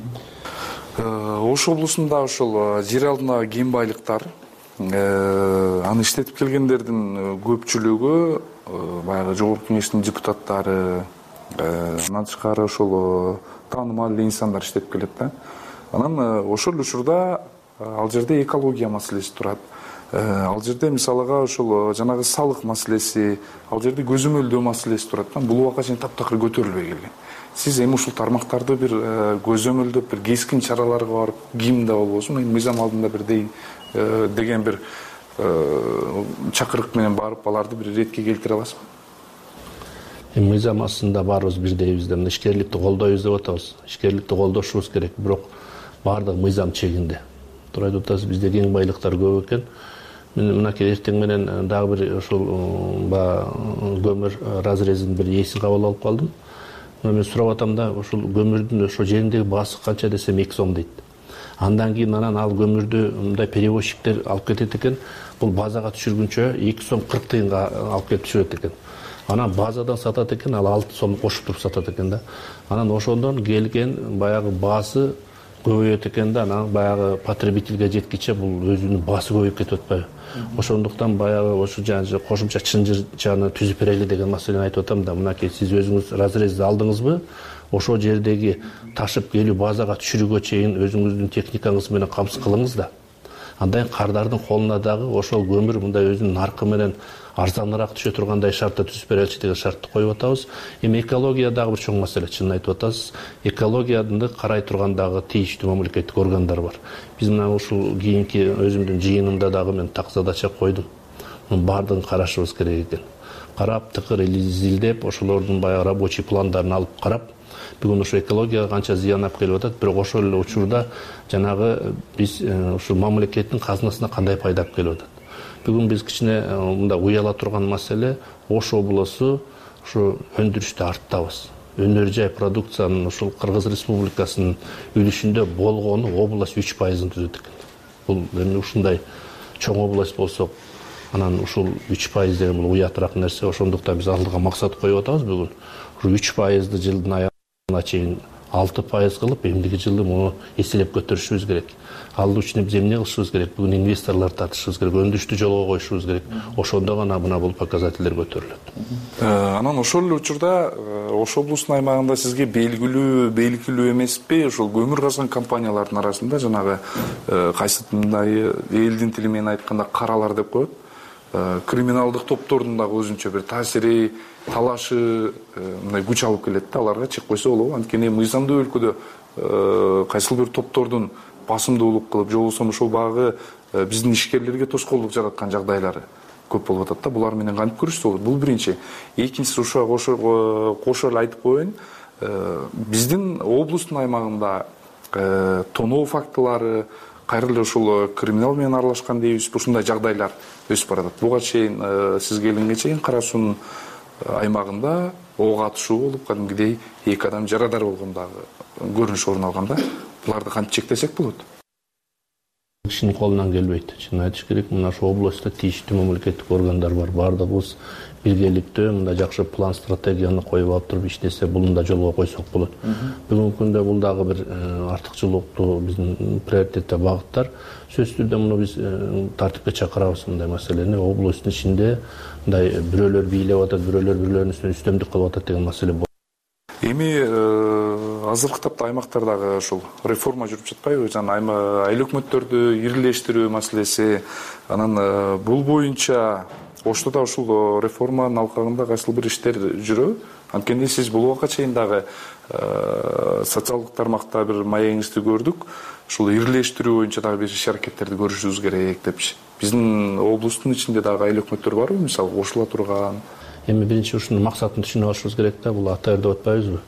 Ош облусунда ошол жер алдындагы кем байлыктар, аны иштетип келгендердин көпчүлүгү баягы жогорку кеңештин депутаттары, андан тышкары ошол таанымал инсандар иштеп келет да. Анан ошол учурда ал жерде экология маселеси турат. Ал жерде мисалыга ошол жанагы салык маселеси, ал жерде көзөмөлдөө маселеси турат. Бул убакка чейин таптакыр көтөрүлбөй келген. Сиз эми ушул тармактарды бир көзөмөлдөп, бир кескин чараларга барып, кимде болбосун, мыйзам алдында бир деген бир чакырык менен барып, аларды бир ретке келтире аласызбы? Мыйзам астында баарыбыз бирдейбиз да, ишкерликти колдойбуз деп атабыз. Ишкерликти колдошубуз керек, бирок баардыгы мыйзам чегинде. Туура айтып атасыз, бизде кең байлыктар көп экен. Мен мынакей эртең менен дагы бир ошол көмүр разрезин бир эсин кабыл алып калдым. Мен сурап атам да, ошол көмүрдүн ошо жериндеги баасы канча десем 2 сом дейт. Андан кийин анан ал көмүрдү мындай перевозчиктер алып кетет экен. Бул базага түшүргүнчө 2 сом 40 тыйынга алып келип түшүрөт экен. анан базадан сатат экен, ал 6 сом кошуп туруп сатат экен да. Анан ошондон келген баягы баасы көбөйөт экен да, анан баягы потребительге жеткиче бул өзүнүн баасы көбөйүп кетип атпайбы. Ошондуктан баягы ошо кошумча чынжырчаны түзүп берели деген маселени айтып атам да. Мынакей сиз өзүңүз разрезди алдыңызбы? Ошол жердеги ташып келүү базага түшүрүүгө чейин өзүңүздүн техникаңыз менен камсыз кылыңыз да. Андан кардардын колуна дагы ошол көмүр мындай өзүнүн наркы менен арзаныраак түшө тургандай шартта түзүп береличи деген шартты коюп атабыз. Эми экология дагы бир чоң маселе, чынын айтып атасыз. Экологияны карай турган дагы тийиштүү мамлекеттик органдар бар. Биз мына ушул кийинки өзүмдүн жыйынымда дагы мен так задача койдум. Мунун баардыгын карашыбыз керек экен. Карап, тыкыр изилдеп, ошолордун баягы рабочий пландарын алып карап, бүгүн ошо экологияга канча зыян алып келип атат, бирок ошол эле учурда жанагы биз ушул мамлекеттин казынасына кандай пайда алып келип атат. Бүгүн биз кичине мындай уяла турган маселе, Ош облусу ушу өндүрүштө арттабыз. Өнөр жай продукциянын ушул Кыргыз Республикасынын үлүшүндө болгону область 3%-ын түзөт экен. Бул эми ушундай чоң область болсок, анан ушул 3% деген бул уятыраак нерсе. Ошондуктан биз алдыга максат коюп атабыз бүгүн. Ушу 3%ды жылдын аягына чейин 6% кылып, эмдиги жылы муну эселеп көтөрүшүбүз керек. Ал үчүн биз эмне кылышыбыз керек? Бүгүн инвесторлор тартышыбыз керек, өндүрүштү жолго коюшубуз керек. Ошондо гана мына бул показательдер көтөрүлөт. Анан ошол эле учурда Ош облусунун аймагында сизге белгилүү эмеспи, ошол көмүр казган компаниялардын арасында жанагы кайсындай элдин тили менен айтканда каралар деп коет. Криминалдык топтордун дагы өзүнчө бир таасири, талашы мындай күч алып келет да, аларга чек койсо болобу. Анткени мыйзамдуу өлкөдө кайсыл бир топтордун басымдуулук кылып, же болбосо ошол багы биздин ишкерлерге тоскоолдук жараткан жагдайлары көп болуп атат да. Булар менен кантип күрөшсө болот? Бул биринчи. Экинчиси ушуга кошо эле айтып коеюн. Биздин облустун аймагында тоноо фактылары, кайра эле ушул криминал менен аралашкан дейбиз, ушундай жагдайлар өсүп баратат. Буга чейин сиз келгенге чейин Кара суунун аймагында ок атышуу болуп, кадимгидей 2 адам жарадар болгондагы көрүнүш орун алган да. Буларды кантип чектесек болот? Кишинин колунан келбейт. Чын айтыш керек, мына ошо областта тийиштүү мамлекеттик органдар бар. Бардыгыбыз биргеликтөө мындай жакшы план, стратегияны коюп алып туруп иштесе, буну да жолго койсок болот. Бүгүнкү күндө бул дагы бир артыкчылыктуу биздин приоритетте багыттар. Сөзсүз түрдө муну биз тартипке чакырабыз мындай маселени. Областтын ичинде мындай бирөөлөр бийлеп атат, бирөөлөр бирлеринин үстүнө үстөмдүк кылып атат деген маселе бар. Эми азыркы тапта аймактардагы ушул реформа жүрүп жатпайбы? Жана айыл өкмөттөрдү ирилештирүү маселеси, анан бул боюнча Ошто да ушул реформанын алкагында кайсыл бир иштер жүрөбү? Анткени сиз бул убакка чейин дагы социалдык тармакта бир маегиңизди көрдүк. Ушул ирилештирүү боюнча дагы бир иш-аракеттерди көрүшүбүз керек депчи. Биздин облустун ичинде дагы айыл өкмөттөр барбы, мисалы кошула турган? Эми биринчи ушунун максатын түшүнүп алышыбыз керек да, бул АТР деп атпайбызбы?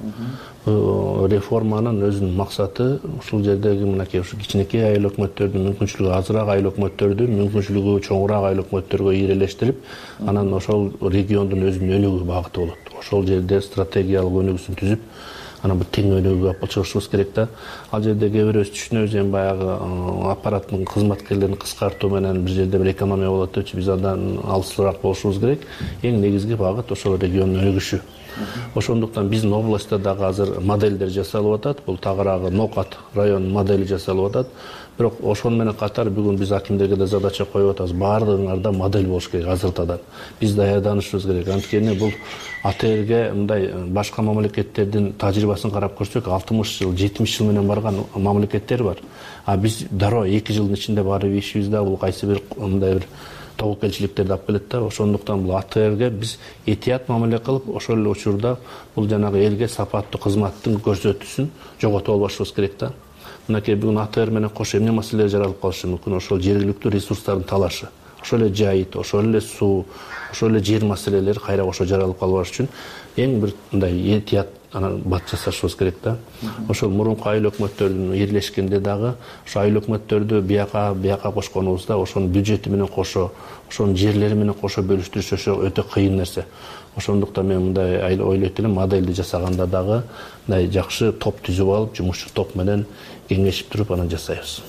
Бул реформанын өзүнүн максаты ушул жердеги мынакей ушу кичинекей айыл өкмөттөрдүн мүмкүнчүлүгү азыраак айыл өкмөттөрдү мүмкүнчүлүгү чоңураак айыл өкмөттөргө ирелештирип, анан ошол региондун өзүнүн өнүгүү багыты болот. Ошол жерде стратегиялык өнүгүүсүн түзүп, анан бир тең өнүгүүгө алып чыгышыбыз керек да. Ал жерде кээ бирөөбүз түшүнөбүз, эми баягы аппараттын кызматкерлерин кыскартуу менен бир жерде бир экономия болот депчи, биз андан алысыраак болушубуз керек. Эң негизги багыт ошол региондун өнүгүшү. Ошондуктан биздин областта дагы азыр моделдер жасалып атат. Бул тагыраагы Нокат районунун модели жасалып атат. Бирок ошону менен катар бүгүн биз акимдерге да задача коюп атабыз. Баардыгыңарда модель болуш керек азыртадан. Биз даярданышыбыз керек. Анткени бул АТРге мындай башка мамлекеттердин тажрыйбасын карап көрсөк, 60 жыл, 70 жыл менен барган мамлекеттер бар. А биз дароо 2 жылдын ичинде барып ишибиз да бул кайсы бир мындай бир тобокелчиликтерди алып келет да. Ошондуктан бул АТРге биз этият мамиле кылып, ошол эле учурда бул жанагы элге сапаттуу кызматтын көрсөтүүсүн жоготуп албашыбыз керек да. Мынакей бүгүн АТР менен кошо эмне маселелер жаралып калышы мүмкүн? Ошол жергиликтүү ресурстардын талашы, ошол эле жайыт, ошол эле суу, ошол эле жер маселелери кайра кошо жаралып калбаш үчүн эң бир мындай этият бат жасашыбыз керек да. Ошол мурунку айыл өкмөттөрдүн ирлешкенде дагы ошо айыл өкмөттөрдү бияка кошконубузда ошонун бюджети менен кошо, ошонун жерлери менен кошо бөлүштүрүш ошо өтө кыйын нерсе. Ошондуктан мен мындай ойлойт элем, модельди жасаганда дагы мындай жакшы топ түзүп алып, жумушчу топ менен кеңешип туруп анан жасайбыз.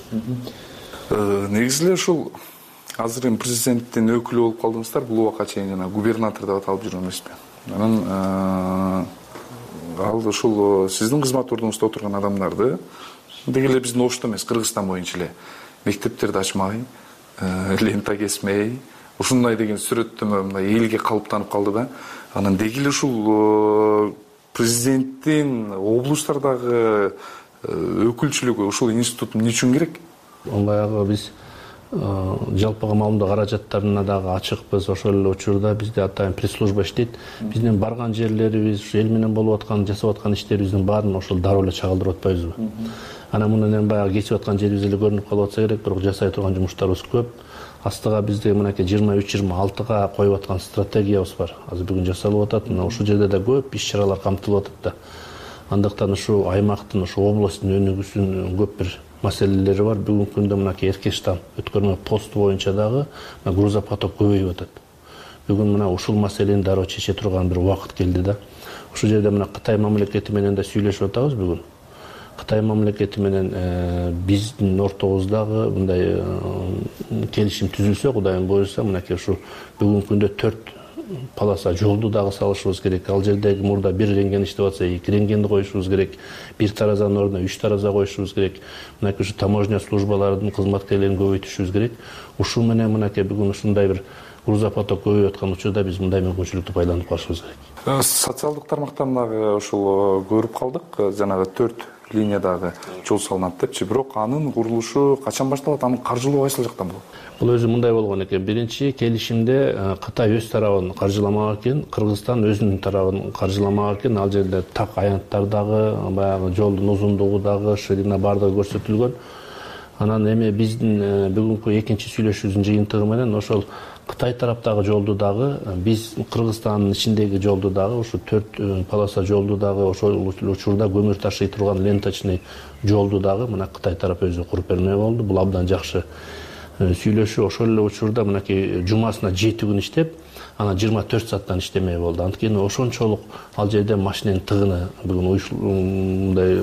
Негизи эле ушул азыр эми президенттин өкүлү болуп калдыңыздар, бул убакка чейин жана губернатор деп аталып жүргөн эмеспи? анан ал ушул сиздин кызмат ордуңузда отурган адамдарды деги эле биздин Ошто эмес, Кыргызстан боюнча эле мектептерди ачмай, лента кесмей, ушундай деген сүрөттөмө мындай элге калыптанып калды да. Анан деги эле ушул президенттин облустардагы өкүлчүлүгү ушул институт эмне үчүн керек? Баягы биз жалпыга маалымдоо каражаттарына дагы ачыкпыз. Ошол эле учурда бизде атайын пресс-служба иштейт. Биздин барган жерлерибиз, эл менен болуп аткан, жасап аткан иштерибиздин баарын ошол дароо эле чагылдырып атпайбызбы? Анан мунун эми баягы кечип аткан жерибиз эле көрүнүп калып атса керек, бирок жасай турган жумуштарыбыз көп. Астыга бизде мынакей 23-26га коюп аткан стратегиябыз бар. Азыр бүгүн жасалып атат. Мына ушул жерде да көп иш-чаралар камтылып атат да. Андыктан ушу аймактын, ушу областтын өнүгүүсүнүн көп бир маселелери бар. Бүгүнкү күндө мынакей Эркештан өткөрмө пост боюнча дагы грузопоток көбөйүп атат. Бүгүн мына ушул маселени дароо чече турган бир убакыт келди да. Ушул жерде мына Кытай мамлекети менен да сүйлөшүп атабыз бүгүн. Кытай мамлекети менен биздин ортобуздагы мындай келишим түзүлсө, Кудайым буйрса, мынакей ушу бүгүнкү күндө 4 полоса жолду дагы салышыбыз керек. Ал жердеги мурда 1 рентген иштеп атса 2 рентгенди коюшубуз керек. 1 таразанын ордуна 3 тараза коюшубуз керек. Мынакей ушу таможня службаларынын кызматкерлерин көбөйтүшүбүз керек. Ушул менен мынакей бүгүн ушундай бир грузопоток көбөйүп аткан учурда биз мындай мүмкүнчүлүктү пайдаланып калышыбыз керек. Социалдык тармактан дагы ушул көрүп калдык, жанагы 4 линиядагы жол салынат депчи, бирок анын курулушу качан башталат, анын каржылоо кайсыл жактан болот? Бул өзү мындай болгон экен. Биринчи келишимде Кытай өз тарабын каржыламак экен, Кыргызстан өзүнүн тарабын каржыламак экен. Ал жерде так аянттар дагы, баягы жолдун узундугу дагы, ширина бардыгы көрсөтүлгөн. Анан эми биздин бүгүнкү экинчи сүйлөшүүбүздүн жыйынтыгы менен ошол Кытай тараптагы жолду дагы, биз Кыргызстандын ичиндеги жолду дагы, ушу 4 полоса жолду дагы, ошол учурда көмүр ташый турган ленточный жолду дагы мына Кытай тарапы өзү куруп бермек болду. Бул абдан жакшы сүйлөшүү. Ошол эле учурда мынакей жумасына 7 күн иштеп, анан 24 сааттан иштемей болду. Анткени ошончолук ал жерде машиненин тыгыны бүгүн мындай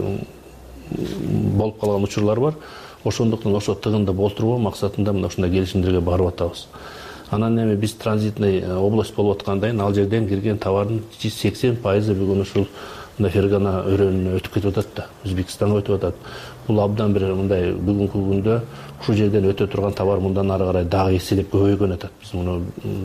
болуп калган учурлар бар. Ошондуктан ошо тыгынды болтурбоо максатында мына ушундай келишимдерге барып атабыз. Анан эми биз транзитный область болуп аткандайын ал жерден кирген товардын 80% бүгүн ушул мындай Фергана өрөөнүнө өтүп кетип атат да, Өзбекстанга өтүп атат. Бул абдан бир мындай бүгүнкү күндө ушул жерден өтө турган товар мындан ары карай дагы эселеп көбөйгөн атат. Биз муну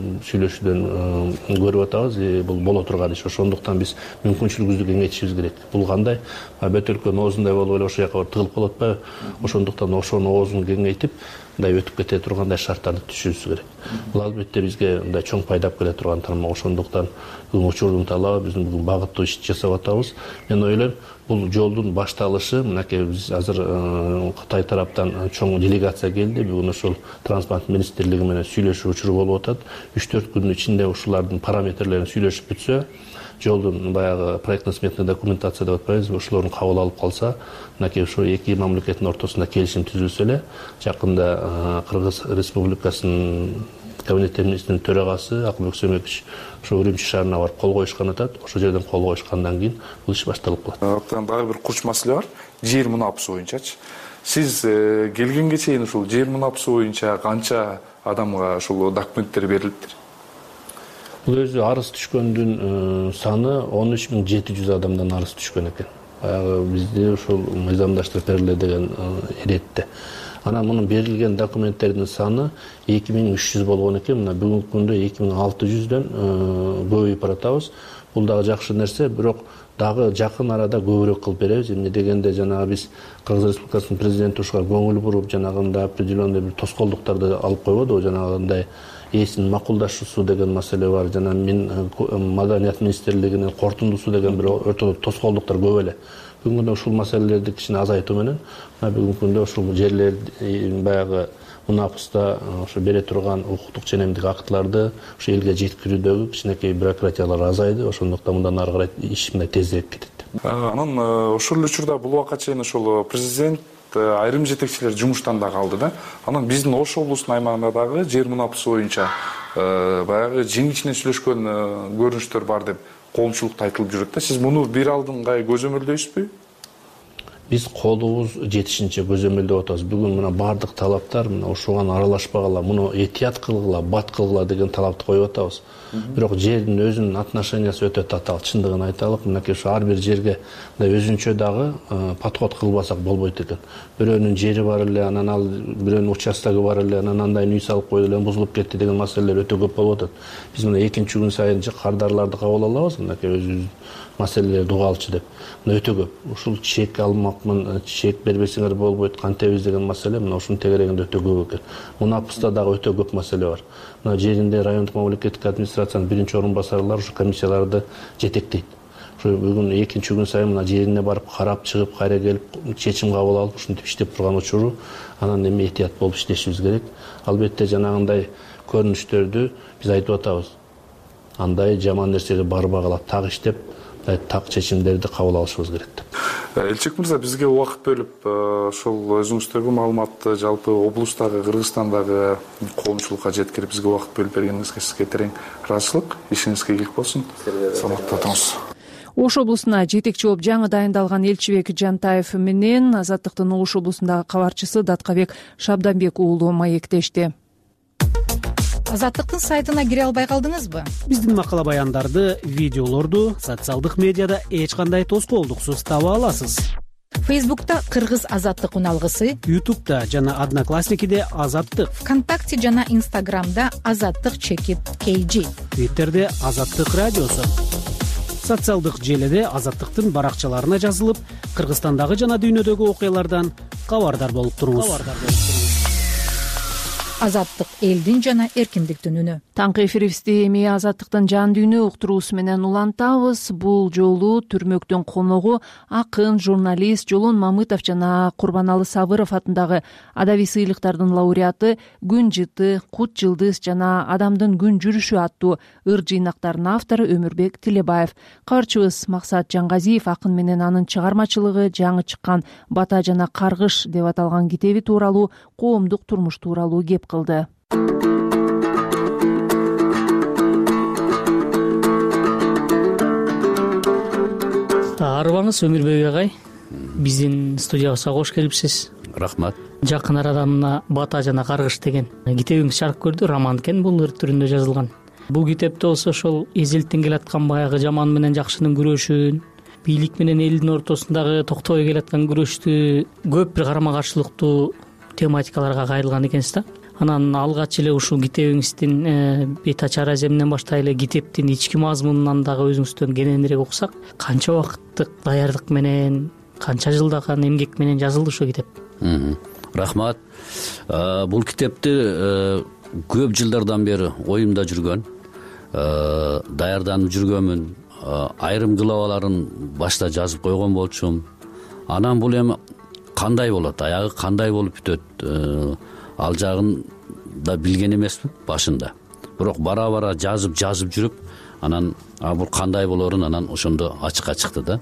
сүйлөшүүдөн көрүп атабыз, бул боло турган иш. Ошондуктан биз мүмкүнчүлүгүбүздү кеңейтишибиз керек. Бул кандай? Бөтөлкөнүн оозундай болуп эле ошол жака тыгылып калып атпайбы? Ошондуктан ошонун оозун кеңейтип, мындай өтүп кете тургандай шарттарды түзүшүбүз керек. Бул албетте бизге мындай чоң пайдап келе турган тармак. Ошондуктан бүгүн учурдун талабы биздин бүгүн багыттуу иш жасап атабыз. Мен ойлойм, бул жолдун башталышы мынакей биз азыр Кытай тараптан чоң делегация келди. Бүгүн ошол транспорт министрлиги менен сүйлөшүү учуру болуп атат. 3-4 күндүн ичинде ушулардын параметрлерин сүйлөшүп бүтсө, жолдун баягы проектно-сметный документация деп атпайбызбы, ошолорун кабыл алып калса, мынакей ушул эки мамлекеттин ортосунда келишим түзүлсө эле, жакында Кыргыз Республикасынын Кабинет министринин төрагасы Акылбек Сөмекович ошо Үрүмчү шаарына барып кол коюшкан атат. Ошол жерден кол коюшкандан кийин бул иш башталып калат. Дагы бир курч маселе бар. Жер мунапысы боюнчачы. Сиз келгенге чейин ушул жер мунапысы боюнча канча адамга ушул документтер берилиптир? Бул өзү арыз түшкөндүн саны 13.700 адамдан арыз түшкөн экен. Баягы бизде ушул мыйзамдаштырып бериле деген иретте. Анан мунун берилген документтердин саны 2300 болгон экен. Мына бүгүнкү күндө 2600дөн көбөйүп баратабыз. Бул дагы жакшы нерсе, бирок дагы жакын арада көбүрөөк кылып беребиз. Эмне дегенде жанагы биз Кыргыз Республикасынын президенти ушуга көңүл буруп, жанагындай определенный бир тоскоолдуктарды алып койбодубу, жанагындай ээсинин макулдашуусу деген маселе бар. Жана Маданият министрлигинин кортундусу деген бир ортодо тоскоолдуктар көп эле. Бүгүнкү күндө ушул маселелерди кичине азайтуу менен бүгүнкү күндө ушул жерлер баягы мунапыста ошо бере турган укуктук ченемдик актларды ошо элге жеткирүүдөгү кичинекей бюрократиялар азайды. Ошондуктан мындан ары карай иш мындай тезирээк кетет. Анан ошол учурда бул убакка чейин ошол президент айрым жетекчилер жумуштан да калды да. Анан биздин Ош облусунун аймагында дагы жер мунапысы боюнча баягы жеңичинен сүйлөшкөн көрүнүштөр бар деп коомчулукта айтылып жүрөт да. Сиз муну бир алдыңгай көзөмөлдөйсүзбү? биз колубуз жетишинче көзөмөлдөп атабыз. Бүгүн мына бардык талаптар мына ушуган аралашпагыла, муну этият кылгыла, бат кылгыла деген талапты коюп атабыз. Бирок жердин өзүнүн отношениясы өтө татаал. Чындыгын айталык, мынакей ушу ар бир жерге өзүнчө дагы подход кылбасак болбойт экен. Бирөөнүн жери бар эле, анан ал бирөөнүн участогу бар эле, анан андай үй салып койду эле, бузулуп кетти деген маселелер өтө көп болуп атат. Биз мына экинчи күн сайын кардарларды кабыл алабыз, мынакей өзүбүз маселелерди угалчы деп. Мына өтө көп. Ушул чек алмакмын, чек бербесеңер болбойт, кантебиз деген маселе мына ушунун тегерегинде өтө көп экен. Мунапыста дагы өтө көп маселе бар. Мына жеринде райондук мамлекеттик администрациянын биринчи орун басарлары ушу комиссияларды жетектейт. Ушу бүгүн экинчи күн сайын мына жерине барып карап чыгып, кайра келип чечим кабыл алып ушинтип иштеп турган учуру, анан эми этият болуп иштешибиз керек. Албетте жанагындай көрүнүштөрдү биз айтып атабыз. Андай жаман нерсеге барбагыла, так иштеп, так чечимдерди кабыл алышыбыз керек деп. Элчек мырза, бизге убакыт бөлүп, ошол өзүңүздөргө маалыматты жалпы облустагы, Кыргызстандагы коомчулукка жеткирип, бизге убакыт бөлүп бергениңизге сизге терең ыраазычылык. Ишиңизге ийгилик болсун. Саламатта туруңуз. Ош облусуна жетекчи болуп жаңы дайындалган Элчибек Жантаев менен Азаттыктын Ош облусундагы кабарчысы Даткабек Шабданбек уулу маектешти. Азаттыктын сайтына кире албай калдыңызбы? Биздин макала баяндарды, видеолорду социалдык медиада эч кандай тоскоолдуксуз таба аласыз. Фейсбукта Кыргыз Азаттык уналгысы, Ютубта жана Одноклассникиде Азаттык, ВКонтакте жана Инстаграмда Азаттык чекит KG, Твиттерде Азаттык радиосу. Социалдык желеде Азаттыктын баракчаларына жазылып, Кыргызстандагы жана дүйнөдөгү окуялардан кабардар болуп туруңуз. Азаттык элдин жана эркиндиктин үнү. Таңкы эфирибизди эми Азаттыктын жан дүйнө уктуруусу менен улантабыз. Бул жолу түрмөктүн коногу акын, журналист Жолон Мамытов жана Курбаналы Сабыров атындагы адабий сыйлыктардын лауреаты Күн жыты, Кут жылдыз жана Адамдын күн жүрүшү аттуу ыр жыйнактарынын автору Өмүрбек Тилебаев. Кабарчыбыз Максат Жангазиев акын менен анын чыгармачылыгы, жаңы чыккан Бата жана Каргыш деп аталган китеби тууралуу, коомдук турмуш тууралуу кеп кылды. Арыбаңыз Өмүрбек агай, биздин студиябызга кош келипсиз. Рахмат. Жакын арада мына Бата жана Каргыш деген китебиңиз чыгарып көрдү, роман экен, бул ыр түрүндө жазылган. Бул китепте болсо ошол эзелтен келаткан баягы жаман менен жакшынын күрөшүн, бийлик менен элдин ортосундагы токтобой келаткан күрөштү көп бир карама каршылыктуу тематикаларга кайрылган экенсиз да. Анан алгач эле ушул китебиңиздин бет ачар аземинен баштай эле китептин ички мазмунунан дагы өзүңүздөн кененирээк уксак, канча убакыттык даярдык менен, канча жылдаган эмгек менен жазылды ушул китеп? Рахмат. Бул китепти көп жылдардан бери оюмда жүргөн, даярданып жүргөнмүн. Айрым главаларын башта жазып койгон болчумун. Анан бул эми кандай болот, аягы кандай болуп бүтөт, ал жагын да билген эмесмин башында. Бирок бара-бара жазып жүрүп, анан бул кандай болорун анан ошондо ачыкка чыкты да.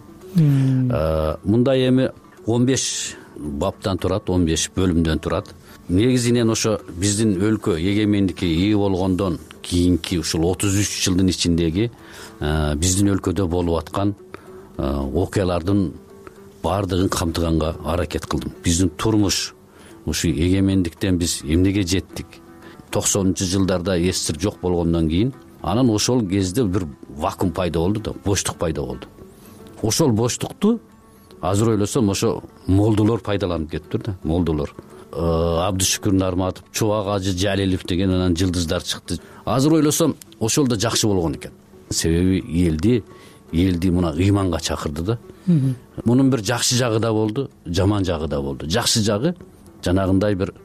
Мындай эми 15 баптан турат, 15 бөлүмдөн турат. Негизинен ошо биздин өлкө эгемендикке ээ болгондон кийинки ушул 33 жылдын ичиндеги биздин өлкөдө болуп аткан окуялардын баардыгын камтыганга аракет кылдым. Биздин турмуш ушу эгемендиктен биз эмнеге жеттик? 90-жылдарда СССР жок болгондон кийин анан ошол кезде бир вакуум пайда болду да, боштук пайда болду. Ошол боштукту азыр ойлосом ошо молдолор пайдаланып кетиптир да, молдолор. Абдышүкүр Нарматов, Чубак Ажы Жалилов деген анан жылдыздар чыкты. Азыр ойлосом ошол да жакшы болгон экен. Себеби элди мына ыйманга чакырды да. Мунун бир жакшы жагы да болду, жаман жагы да болду. Жакшы жагы жанагындай бир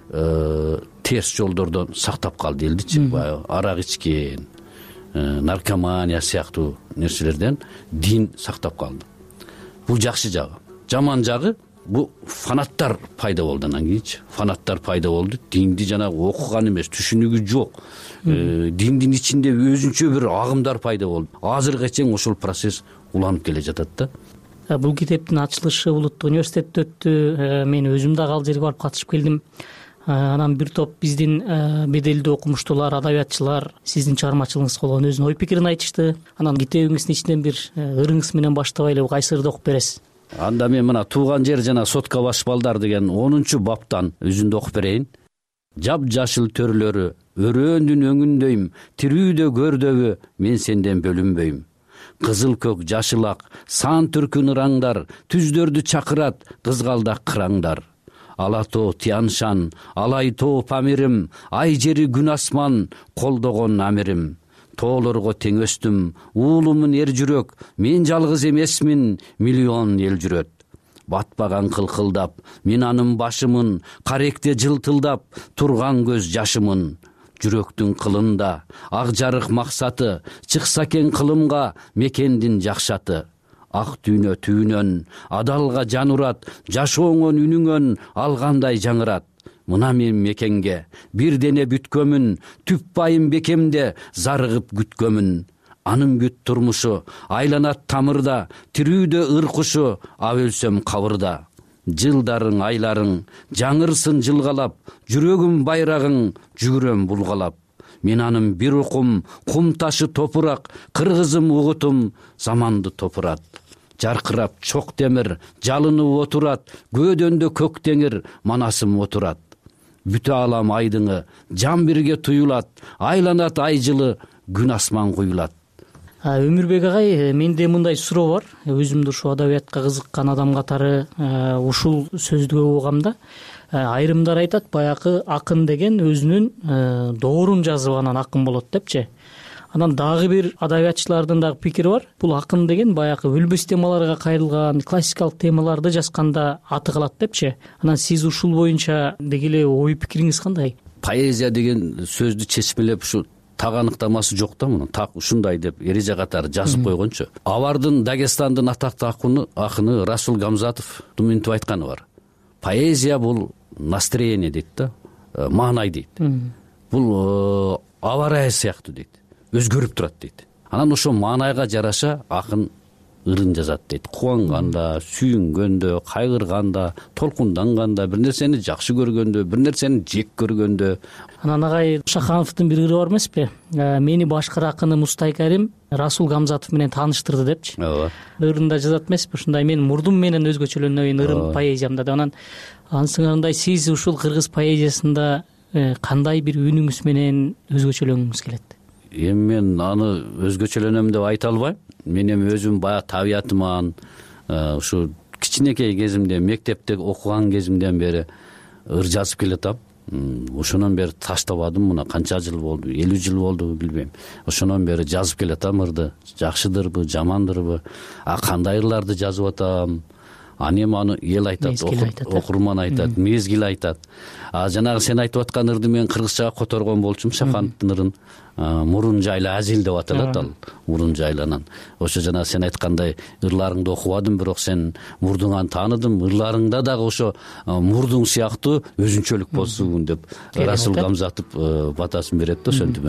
терс жолдордон сактап калды элдичи. Баягы арак ичкен, наркомания сыяктуу нерселерден дин сактап калды. Бул жакшы жагы. Жаман жагы бул фанаттар пайда болду анан кийинчи. Фанаттар пайда болду. Динди жанагы окуган эмес, түшүнүгү жок. Диндин ичинде өзүнчө бир агымдар пайда болду. Азыркыга чейин ошол процесс уланып келе жатат да. Бул китептин ачылышы Улуттук университетте өттү. Мен өзүм дагы ал жерге барып катышып келдим. Анан бир топ биздин беделдүү окумуштуулар, адабиятчылар сиздин чыгармачылыгыңызга болгон өзүнүн ой пикирин айтышты. Анан китебиңиздин ичинен бир ырыңыз менен баштабай эле кайсы ырды окуп бересиз? анда мен мына тууган жер жана сотко баш балдар деген 10 баптан үзүндү окуп берейин. Жап-жашыл төрлөрү өрөөндүн өңүндөйм, тирүүдө көрдөбү мен сенден бөлүнбөйм. Кызыл көк жашыл ак сан түркүн ыраңдар, түздөрдү чакырат кызгалдак кыраңдар. Ала тоо Тяншан, алай тоо Памирим, ай жери күн асман колдогон амирим. Тоолорго тең өстүм, уулумун эр жүрөк, мен жалгыз эмесмин, миллион эл жүрөт. Батпаган кылкылдап, мен анын башымын, каректе жылтылдап, турган көз жашымын. Жүрөктүн кылында, ак жарык максаты, чыкса экен кылымга мекендин жакшаты. Ак дүйнө түбүнөн, адалга жан урат, жашооңон үнүңөн алгандай жаңырат. Мына мен мекенге, бир дене бүткөмүн, түп байым бекемде зарыгып күткөмүн. Анын бүт турмушу, айланат тамырда, тирүүдө ыр кушу, а өлсөм кабырда. Жылдарың, айларың, жаңырсын жылгалап, жүрөгүм байрагың, жүгүрөм булгалап. Мен анын бир укум, кум ташы топурак, кыргызым угутум, заманды топурат. Жаркырап чок темир, жалынып отурат, көөдөндө көк теңир, манасым отурат. Бүтө алам айдыңы, жан бирге туюлат, айланат ай жылы, күн асман куюлат. Өмүрбек агай, менде мындай суроо бар. Өзүмдү ушу адабиятка кызыккан адам катары ушул сөздү көп угам. Айрымдар айтат, баягы акын деген өзүнүн доорун жазып анан акын болот депчи. Анан дагы бир адабиятчылардын дагы пикири бар. Бул акын деген баягы өлбөс темаларга кайрылган, классикалык темаларды жазганда аты калат депчи. Анан сиз ушул боюнча деги эле ой пикириңиз кандай? Поэзия деген сөздү чечмелеп ушу так аныктамасы жок да мунун. Так ушундай деп эреже катары жазып койгончу. Авардын Дагестандын атактуу акыны Расул Гамзатов мынтип айтканы бар. Поэзия бул настроение дейт да, маанай дейт. Бул аба ырайы сыяктуу дейт. Өзгөрүп турат дейт. Анан ошо маанайга жараша акын ырын жазат дейт. Кубанганда, сүйүнгөндө, кайгырганда, толкунданганда, бир нерсени жакшы көргөндө, бир нерсени жек көргөндө. Анан агай Шахановдун бир ыры бар эмеспи? Мени башкы акыным Устай Карим Расул Гамзатов менен тааныштырды депчи. Ооба. Ырында жазат эмеспи? Ушундай мен мурдум менен өзгөчөлөнөйүн ырым поэзиямда деп. Анан ансыңардай сиз ушул кыргыз поэзиясында кандай бир үнүңүз менен өзгөчөлөнгүңүз келет? Эми мен аны өзгөчөлөнөм деп айта албайм. Мен эми өзүм баягы табиятыман ушу кичинекей кезимде, мектепте окуган кезимден бери ыр жазып келатам. Ошонон бери таштабадым. Мына канча жыл болду? 50 жыл болду, билбейм. Ошонон бери жазып келатам ырды. Жакшыдырбы, жамандырбы? Кандай ырларды жазып атам? Эми аны эл айтат, окурман айтат, мезгил айтат. Жанагы сен айтып аткан ырды мен кыргызчага которгон болчумун, Шахановдун ырын. Мурун жайла азил деп аталат ал. Мурун жайланан. Ошо жана сен айткандай ырларыңды окубадым, бирок сен мурдуңан тааныдым. Ырларыңда дагы ошо мурдуң сыяктуу өзүнчөлүк болсун деп Расул Гамзатов батасын берет да ошентип.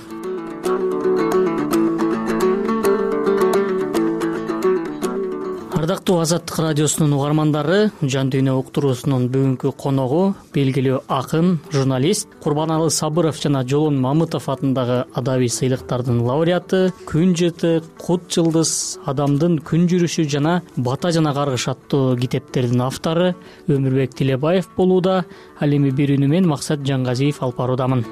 Ардактуу Азаттык радиосунун угармандары, Жан дүйнө уктуруусунун бүгүнкү коногу белгилүү акын, журналист Курбаналы Сабыров жана Жолон Мамытов атындагы адабий сыйлыктардын лауреаты, Күн жыты, Кут жылдыз, Адамдын күн жүрүшү жана Бата жана Каргыш аттуу китептердин автору Өмүрбек Тилебаев болууда. Ал эми бир үнү менен Максат Жаңгазиев алып баруудамын.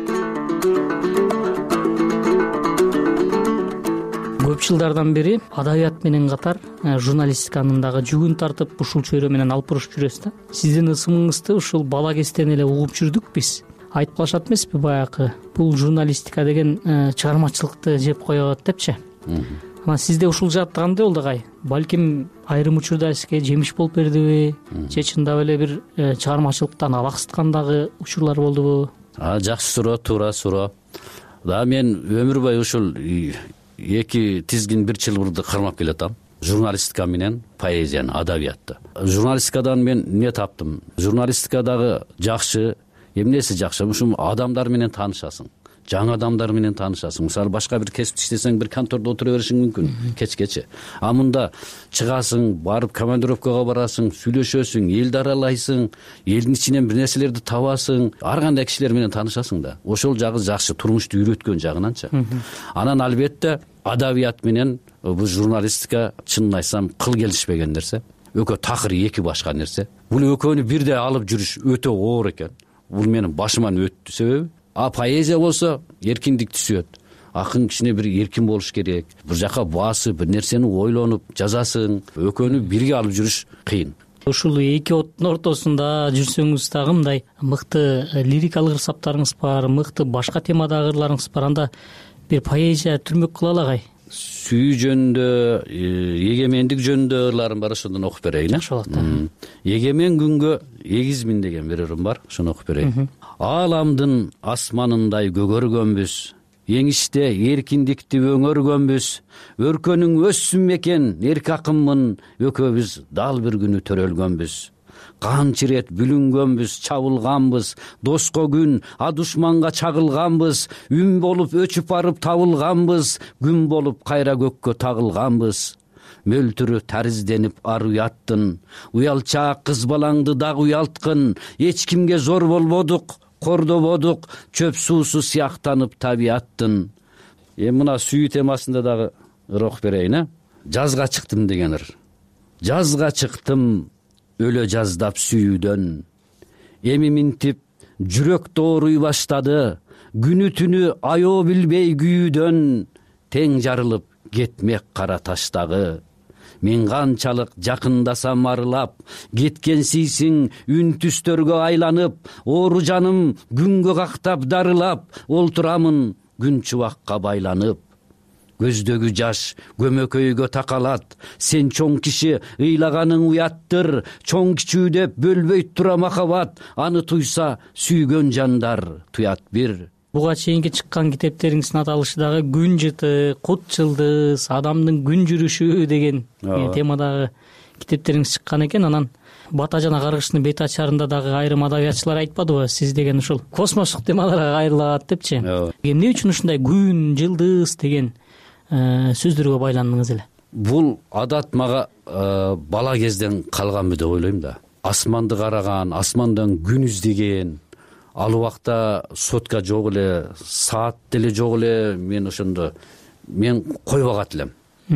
Көп жылдардан бери адабият менен катар журналистиканын дагы жүгүн тартып, ушул чөйрө менен алып бурушуп жүрөсүз да. Сиздин ысымыңызды ушул бала кезден эле угуп жүрдүк биз. Айтып калышат эмеспи баягы, бул журналистика деген чыгармачылыкты жеп коет депчи. Анан сизде ушул жаатта кандай болду агай? Балким айрым учурда сизге жемиш болуп бердиби? Же чындап эле бир чыгармачылыктан абаксыткан дагы учурлар болдубу? Жакшы суроо, туура суроо. Мен өмүр бою ушул эки тизгин бир чылбырды кармап келатам. Журналистика менен поэзияны, адабиятты. Журналистикадан мен эмне таптым? Журналистикадагы жакшы, эмнеси жакшы? Ушул адамдар менен таанышасың. Жаңы адамдар менен таанышасың. Мисалы башка бир кесипте иштесең бир контордо отура беришиң мүмкүн кечкече. Мында чыгасың, барып командировкага барасың, сүйлөшөсүң, элди аралайсың, элдин ичинен бир нерселерди табасың, ар кандай кишилер менен таанышасың да. Ошол жагы жакшы, турмушту үйрөткөн жагынанчы. Анан албетте адабият менен бул журналистика чынын айтсам кыл келишпеген нерсе. Экөө такыр эки башка нерсе. Бул экөөнү бирдей алып жүрүш өтө оор экен. Бул менин башыман өттү себеби. Поэзия болсо эркиндик түсөт. Акын кичине бир эркин болуш керек. Бир жака басып, бир нерсени ойлонуп жазасың. Экөөнү бирге алып жүрүш кыйын. Ушул эки оттун ортосунда жүрсөңүз дагы мындай мыкты лирикалык ырсаптарыңыз бар, мыкты башка темадагы ырларыңыз бар. Анда бир поэзия түрмөк кыла алагай. Сүйүү жөнүндө, эгемендик жөнүндө ырларым бар, ошондон окуп берейин. Жакшы болот. Эгемен күнгө эгизмин деген бир ырым бар, ошону окуп берейин. Ааламдын асманындай көгөргөнбүз, эңиште эркиндикти өңөргөнбүз, өркөнүң өссүн экен эрк акынмын, экөөбүз дал бир күнү төрөлгөнбүз. Канча ирет бүлүнгөнбүз, чабылганбыз, доско күн, душманга чагылганбыз, үн болуп өчүп барып табылганбыз, күн болуп кайра көккө тагылганбыз. Мөлтүрү таризденип ар уяттын, уялчаак кыз балаңды дагы уялткын, эч кимге зор болбодук, кордободук, чөп суусу сыяктанып табияттын. Мына сүйүү темасында дагы ыр окуп берейин. Жазга чыктым деген ыр. Жазга чыктым өлө жаздап сүйүүдөн, эми минтип жүрөк дооруй баштады, күнү түнү аё билбей күйүүдөн, тең жарылып кетмек кара таштагы. Мен канчалык жакындасам арылап, кеткенсийсиң үн түстөргө айланып, оору жаным күнгө кактап дарылап, олтурамын күн чубакка байланып. Көздөгү жаш көмөкөйгө такалат, сен чоң киши ыйлаганың уяттыр, чоң кичүү деп бөлбөйт тура махабат, аны туйса сүйгөн жандар туят бир. Буга чейинки чыккан китептериңиздин аталышы дагы күн жыты, кут жылдыз, адамдын күн жүрүшү деген темадагы китептериңиз чыккан экен. Анан Бата жана каргыштын бет ачарында дагы айрым адабиятчылар айтпадыбы, сиз деген ушул космостук темаларга кайрылат депчи. Эмне үчүн ушундай күн, жылдыз деген сөздөргө байландыңыз эле? Бул адат мага бала кезден калганбы деп ойлойм да. Асманды караган, асмандан күн издеген, ал убакта сотка жок эле, саат деле жок эле, мен ошондо койбогат элем.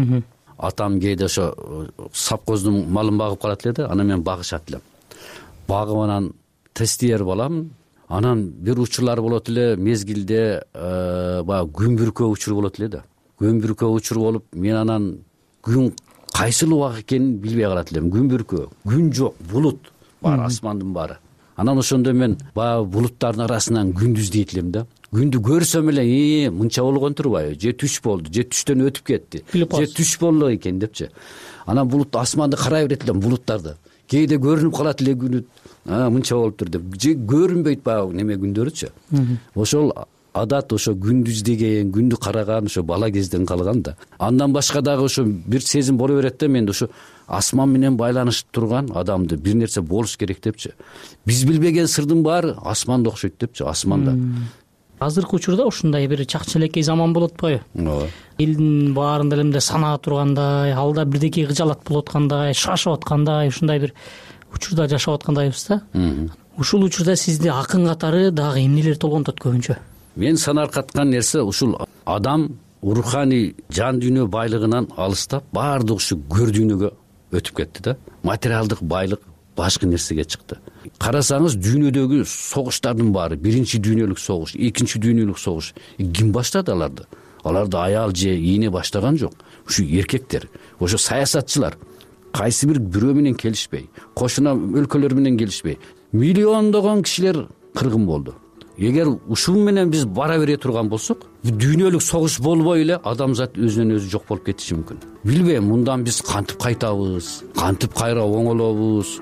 Атам кээде ошо сапкоздун малын багып калат эле да, анан мен багышат элем. Багып анан тестиер балам, анан бир учурлар болот эле, мезгилде баягы күн бүркөө учуру болот эле да. Күн бүркөө учур болуп, мен анан күн кайсыл убак экенин билбей калат элем. Күн бүркөө, күн жок, булут бар, асмандын баары. Анан ошондо мен баягы булуттардын арасынан күндү издейт элем да. Күндү көрсөм эле, мынча болгон турбайбы? Же түш болду, же түштөн өтүп кетти, же түш болду экен депчи. Анан булут асманды карай берет элем, булуттарды. Кээде көрүнүп калат эле күнү, мынча болуптур деп. Же көрүнбөйт баягы неме күндөрүчү. Ошол адат ошо күндү издеген, күндү караган ошо бала кезден калган да. Андан башка дагы ошо бир сезим боло берет да, менде ошо асман менен байланышып турган адамды бир нерсе болуш керек депчи. Биз билбеген сырдын баары асманда окшойт депчи, асманда. Азыркы учурда ушундай бир чакчелекей заман болот атпайбы? Ооба. Элдин баарын деле санаа тургандай, алда бирдеке кыжалат болуп аткандай, шашып аткандай, ушундай бир учурда жашап аткандайбыз да. Ушул учурда сизди акын катары дагы эмнелер толгонтот көбүнчө? Мен санаркаткан нерсе ушул адам руханий жан дүйнө байлыгынан алыстап, баардык ушу көр дүйнөгө өтүп кетти да. Материалдык байлык башка нерсеге чыкты. Карасаңыз дүйнөдөгү согуштардын баары, биринчи дүйнөлүк согуш, экинчи дүйнөлүк согуш, ким баштады аларды? Аларды аял же ийне баштаган жок. Ушу эркектер, ошо саясатчылар кайсы бирөө менен келишпей, кошуна өлкөлөр менен келишпей, миллиондогон кишилер кыргын болду. Эгер ушул менен биз бара бере турган болсок, дүйнөлүк согуш болбой эле адамзат өзүнөн өзү жок болуп кетиши мүмкүн. Билбейм, мындан биз кантип кайтабыз, кантип кайра оңолобуз.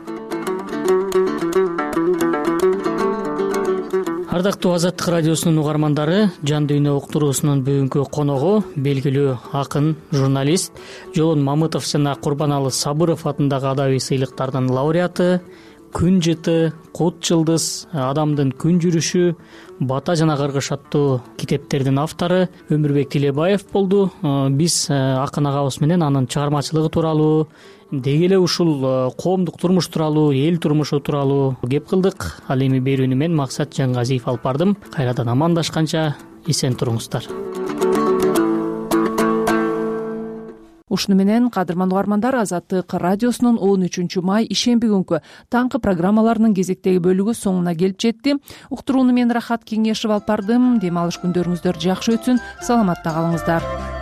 Ардактуу Азаттык радиосунун угармандары, Жан дүйнө уктуруусунун бүгүнкү коногу белгилүү акын, журналист Жолон Мамытов жана Курбаналы Сабыров атындагы адабий сыйлыктардын лауреаты, Күн жыты, Кут жылдыз, Адамдын күн жүрүшү, Бата жана Кыргыш аттуу китептердин автору Өмүрбек Тилебаев болду. Биз акын агабыз менен анын чыгармачылыгы тууралуу, деги эле ушул коомдук турмуш тууралуу, эл турмушу тууралуу кеп кылдык. Ал эми берүүнү мен Максат Жангазиев алып бардым. Кайрадан амандашканча эсен туруңуздар. Ушуну менен кадырман угармандар, Азаттык радиосунун 13 май ишемби күнкү таңкы программаларынын кезектеги бөлүгү соңуна келип жетти. Уктурууну мен Рахат Кеңешев алып бардым. Дем алыш күндөрүңүздөр жакшы өтсүн. Саламатта калыңыздар.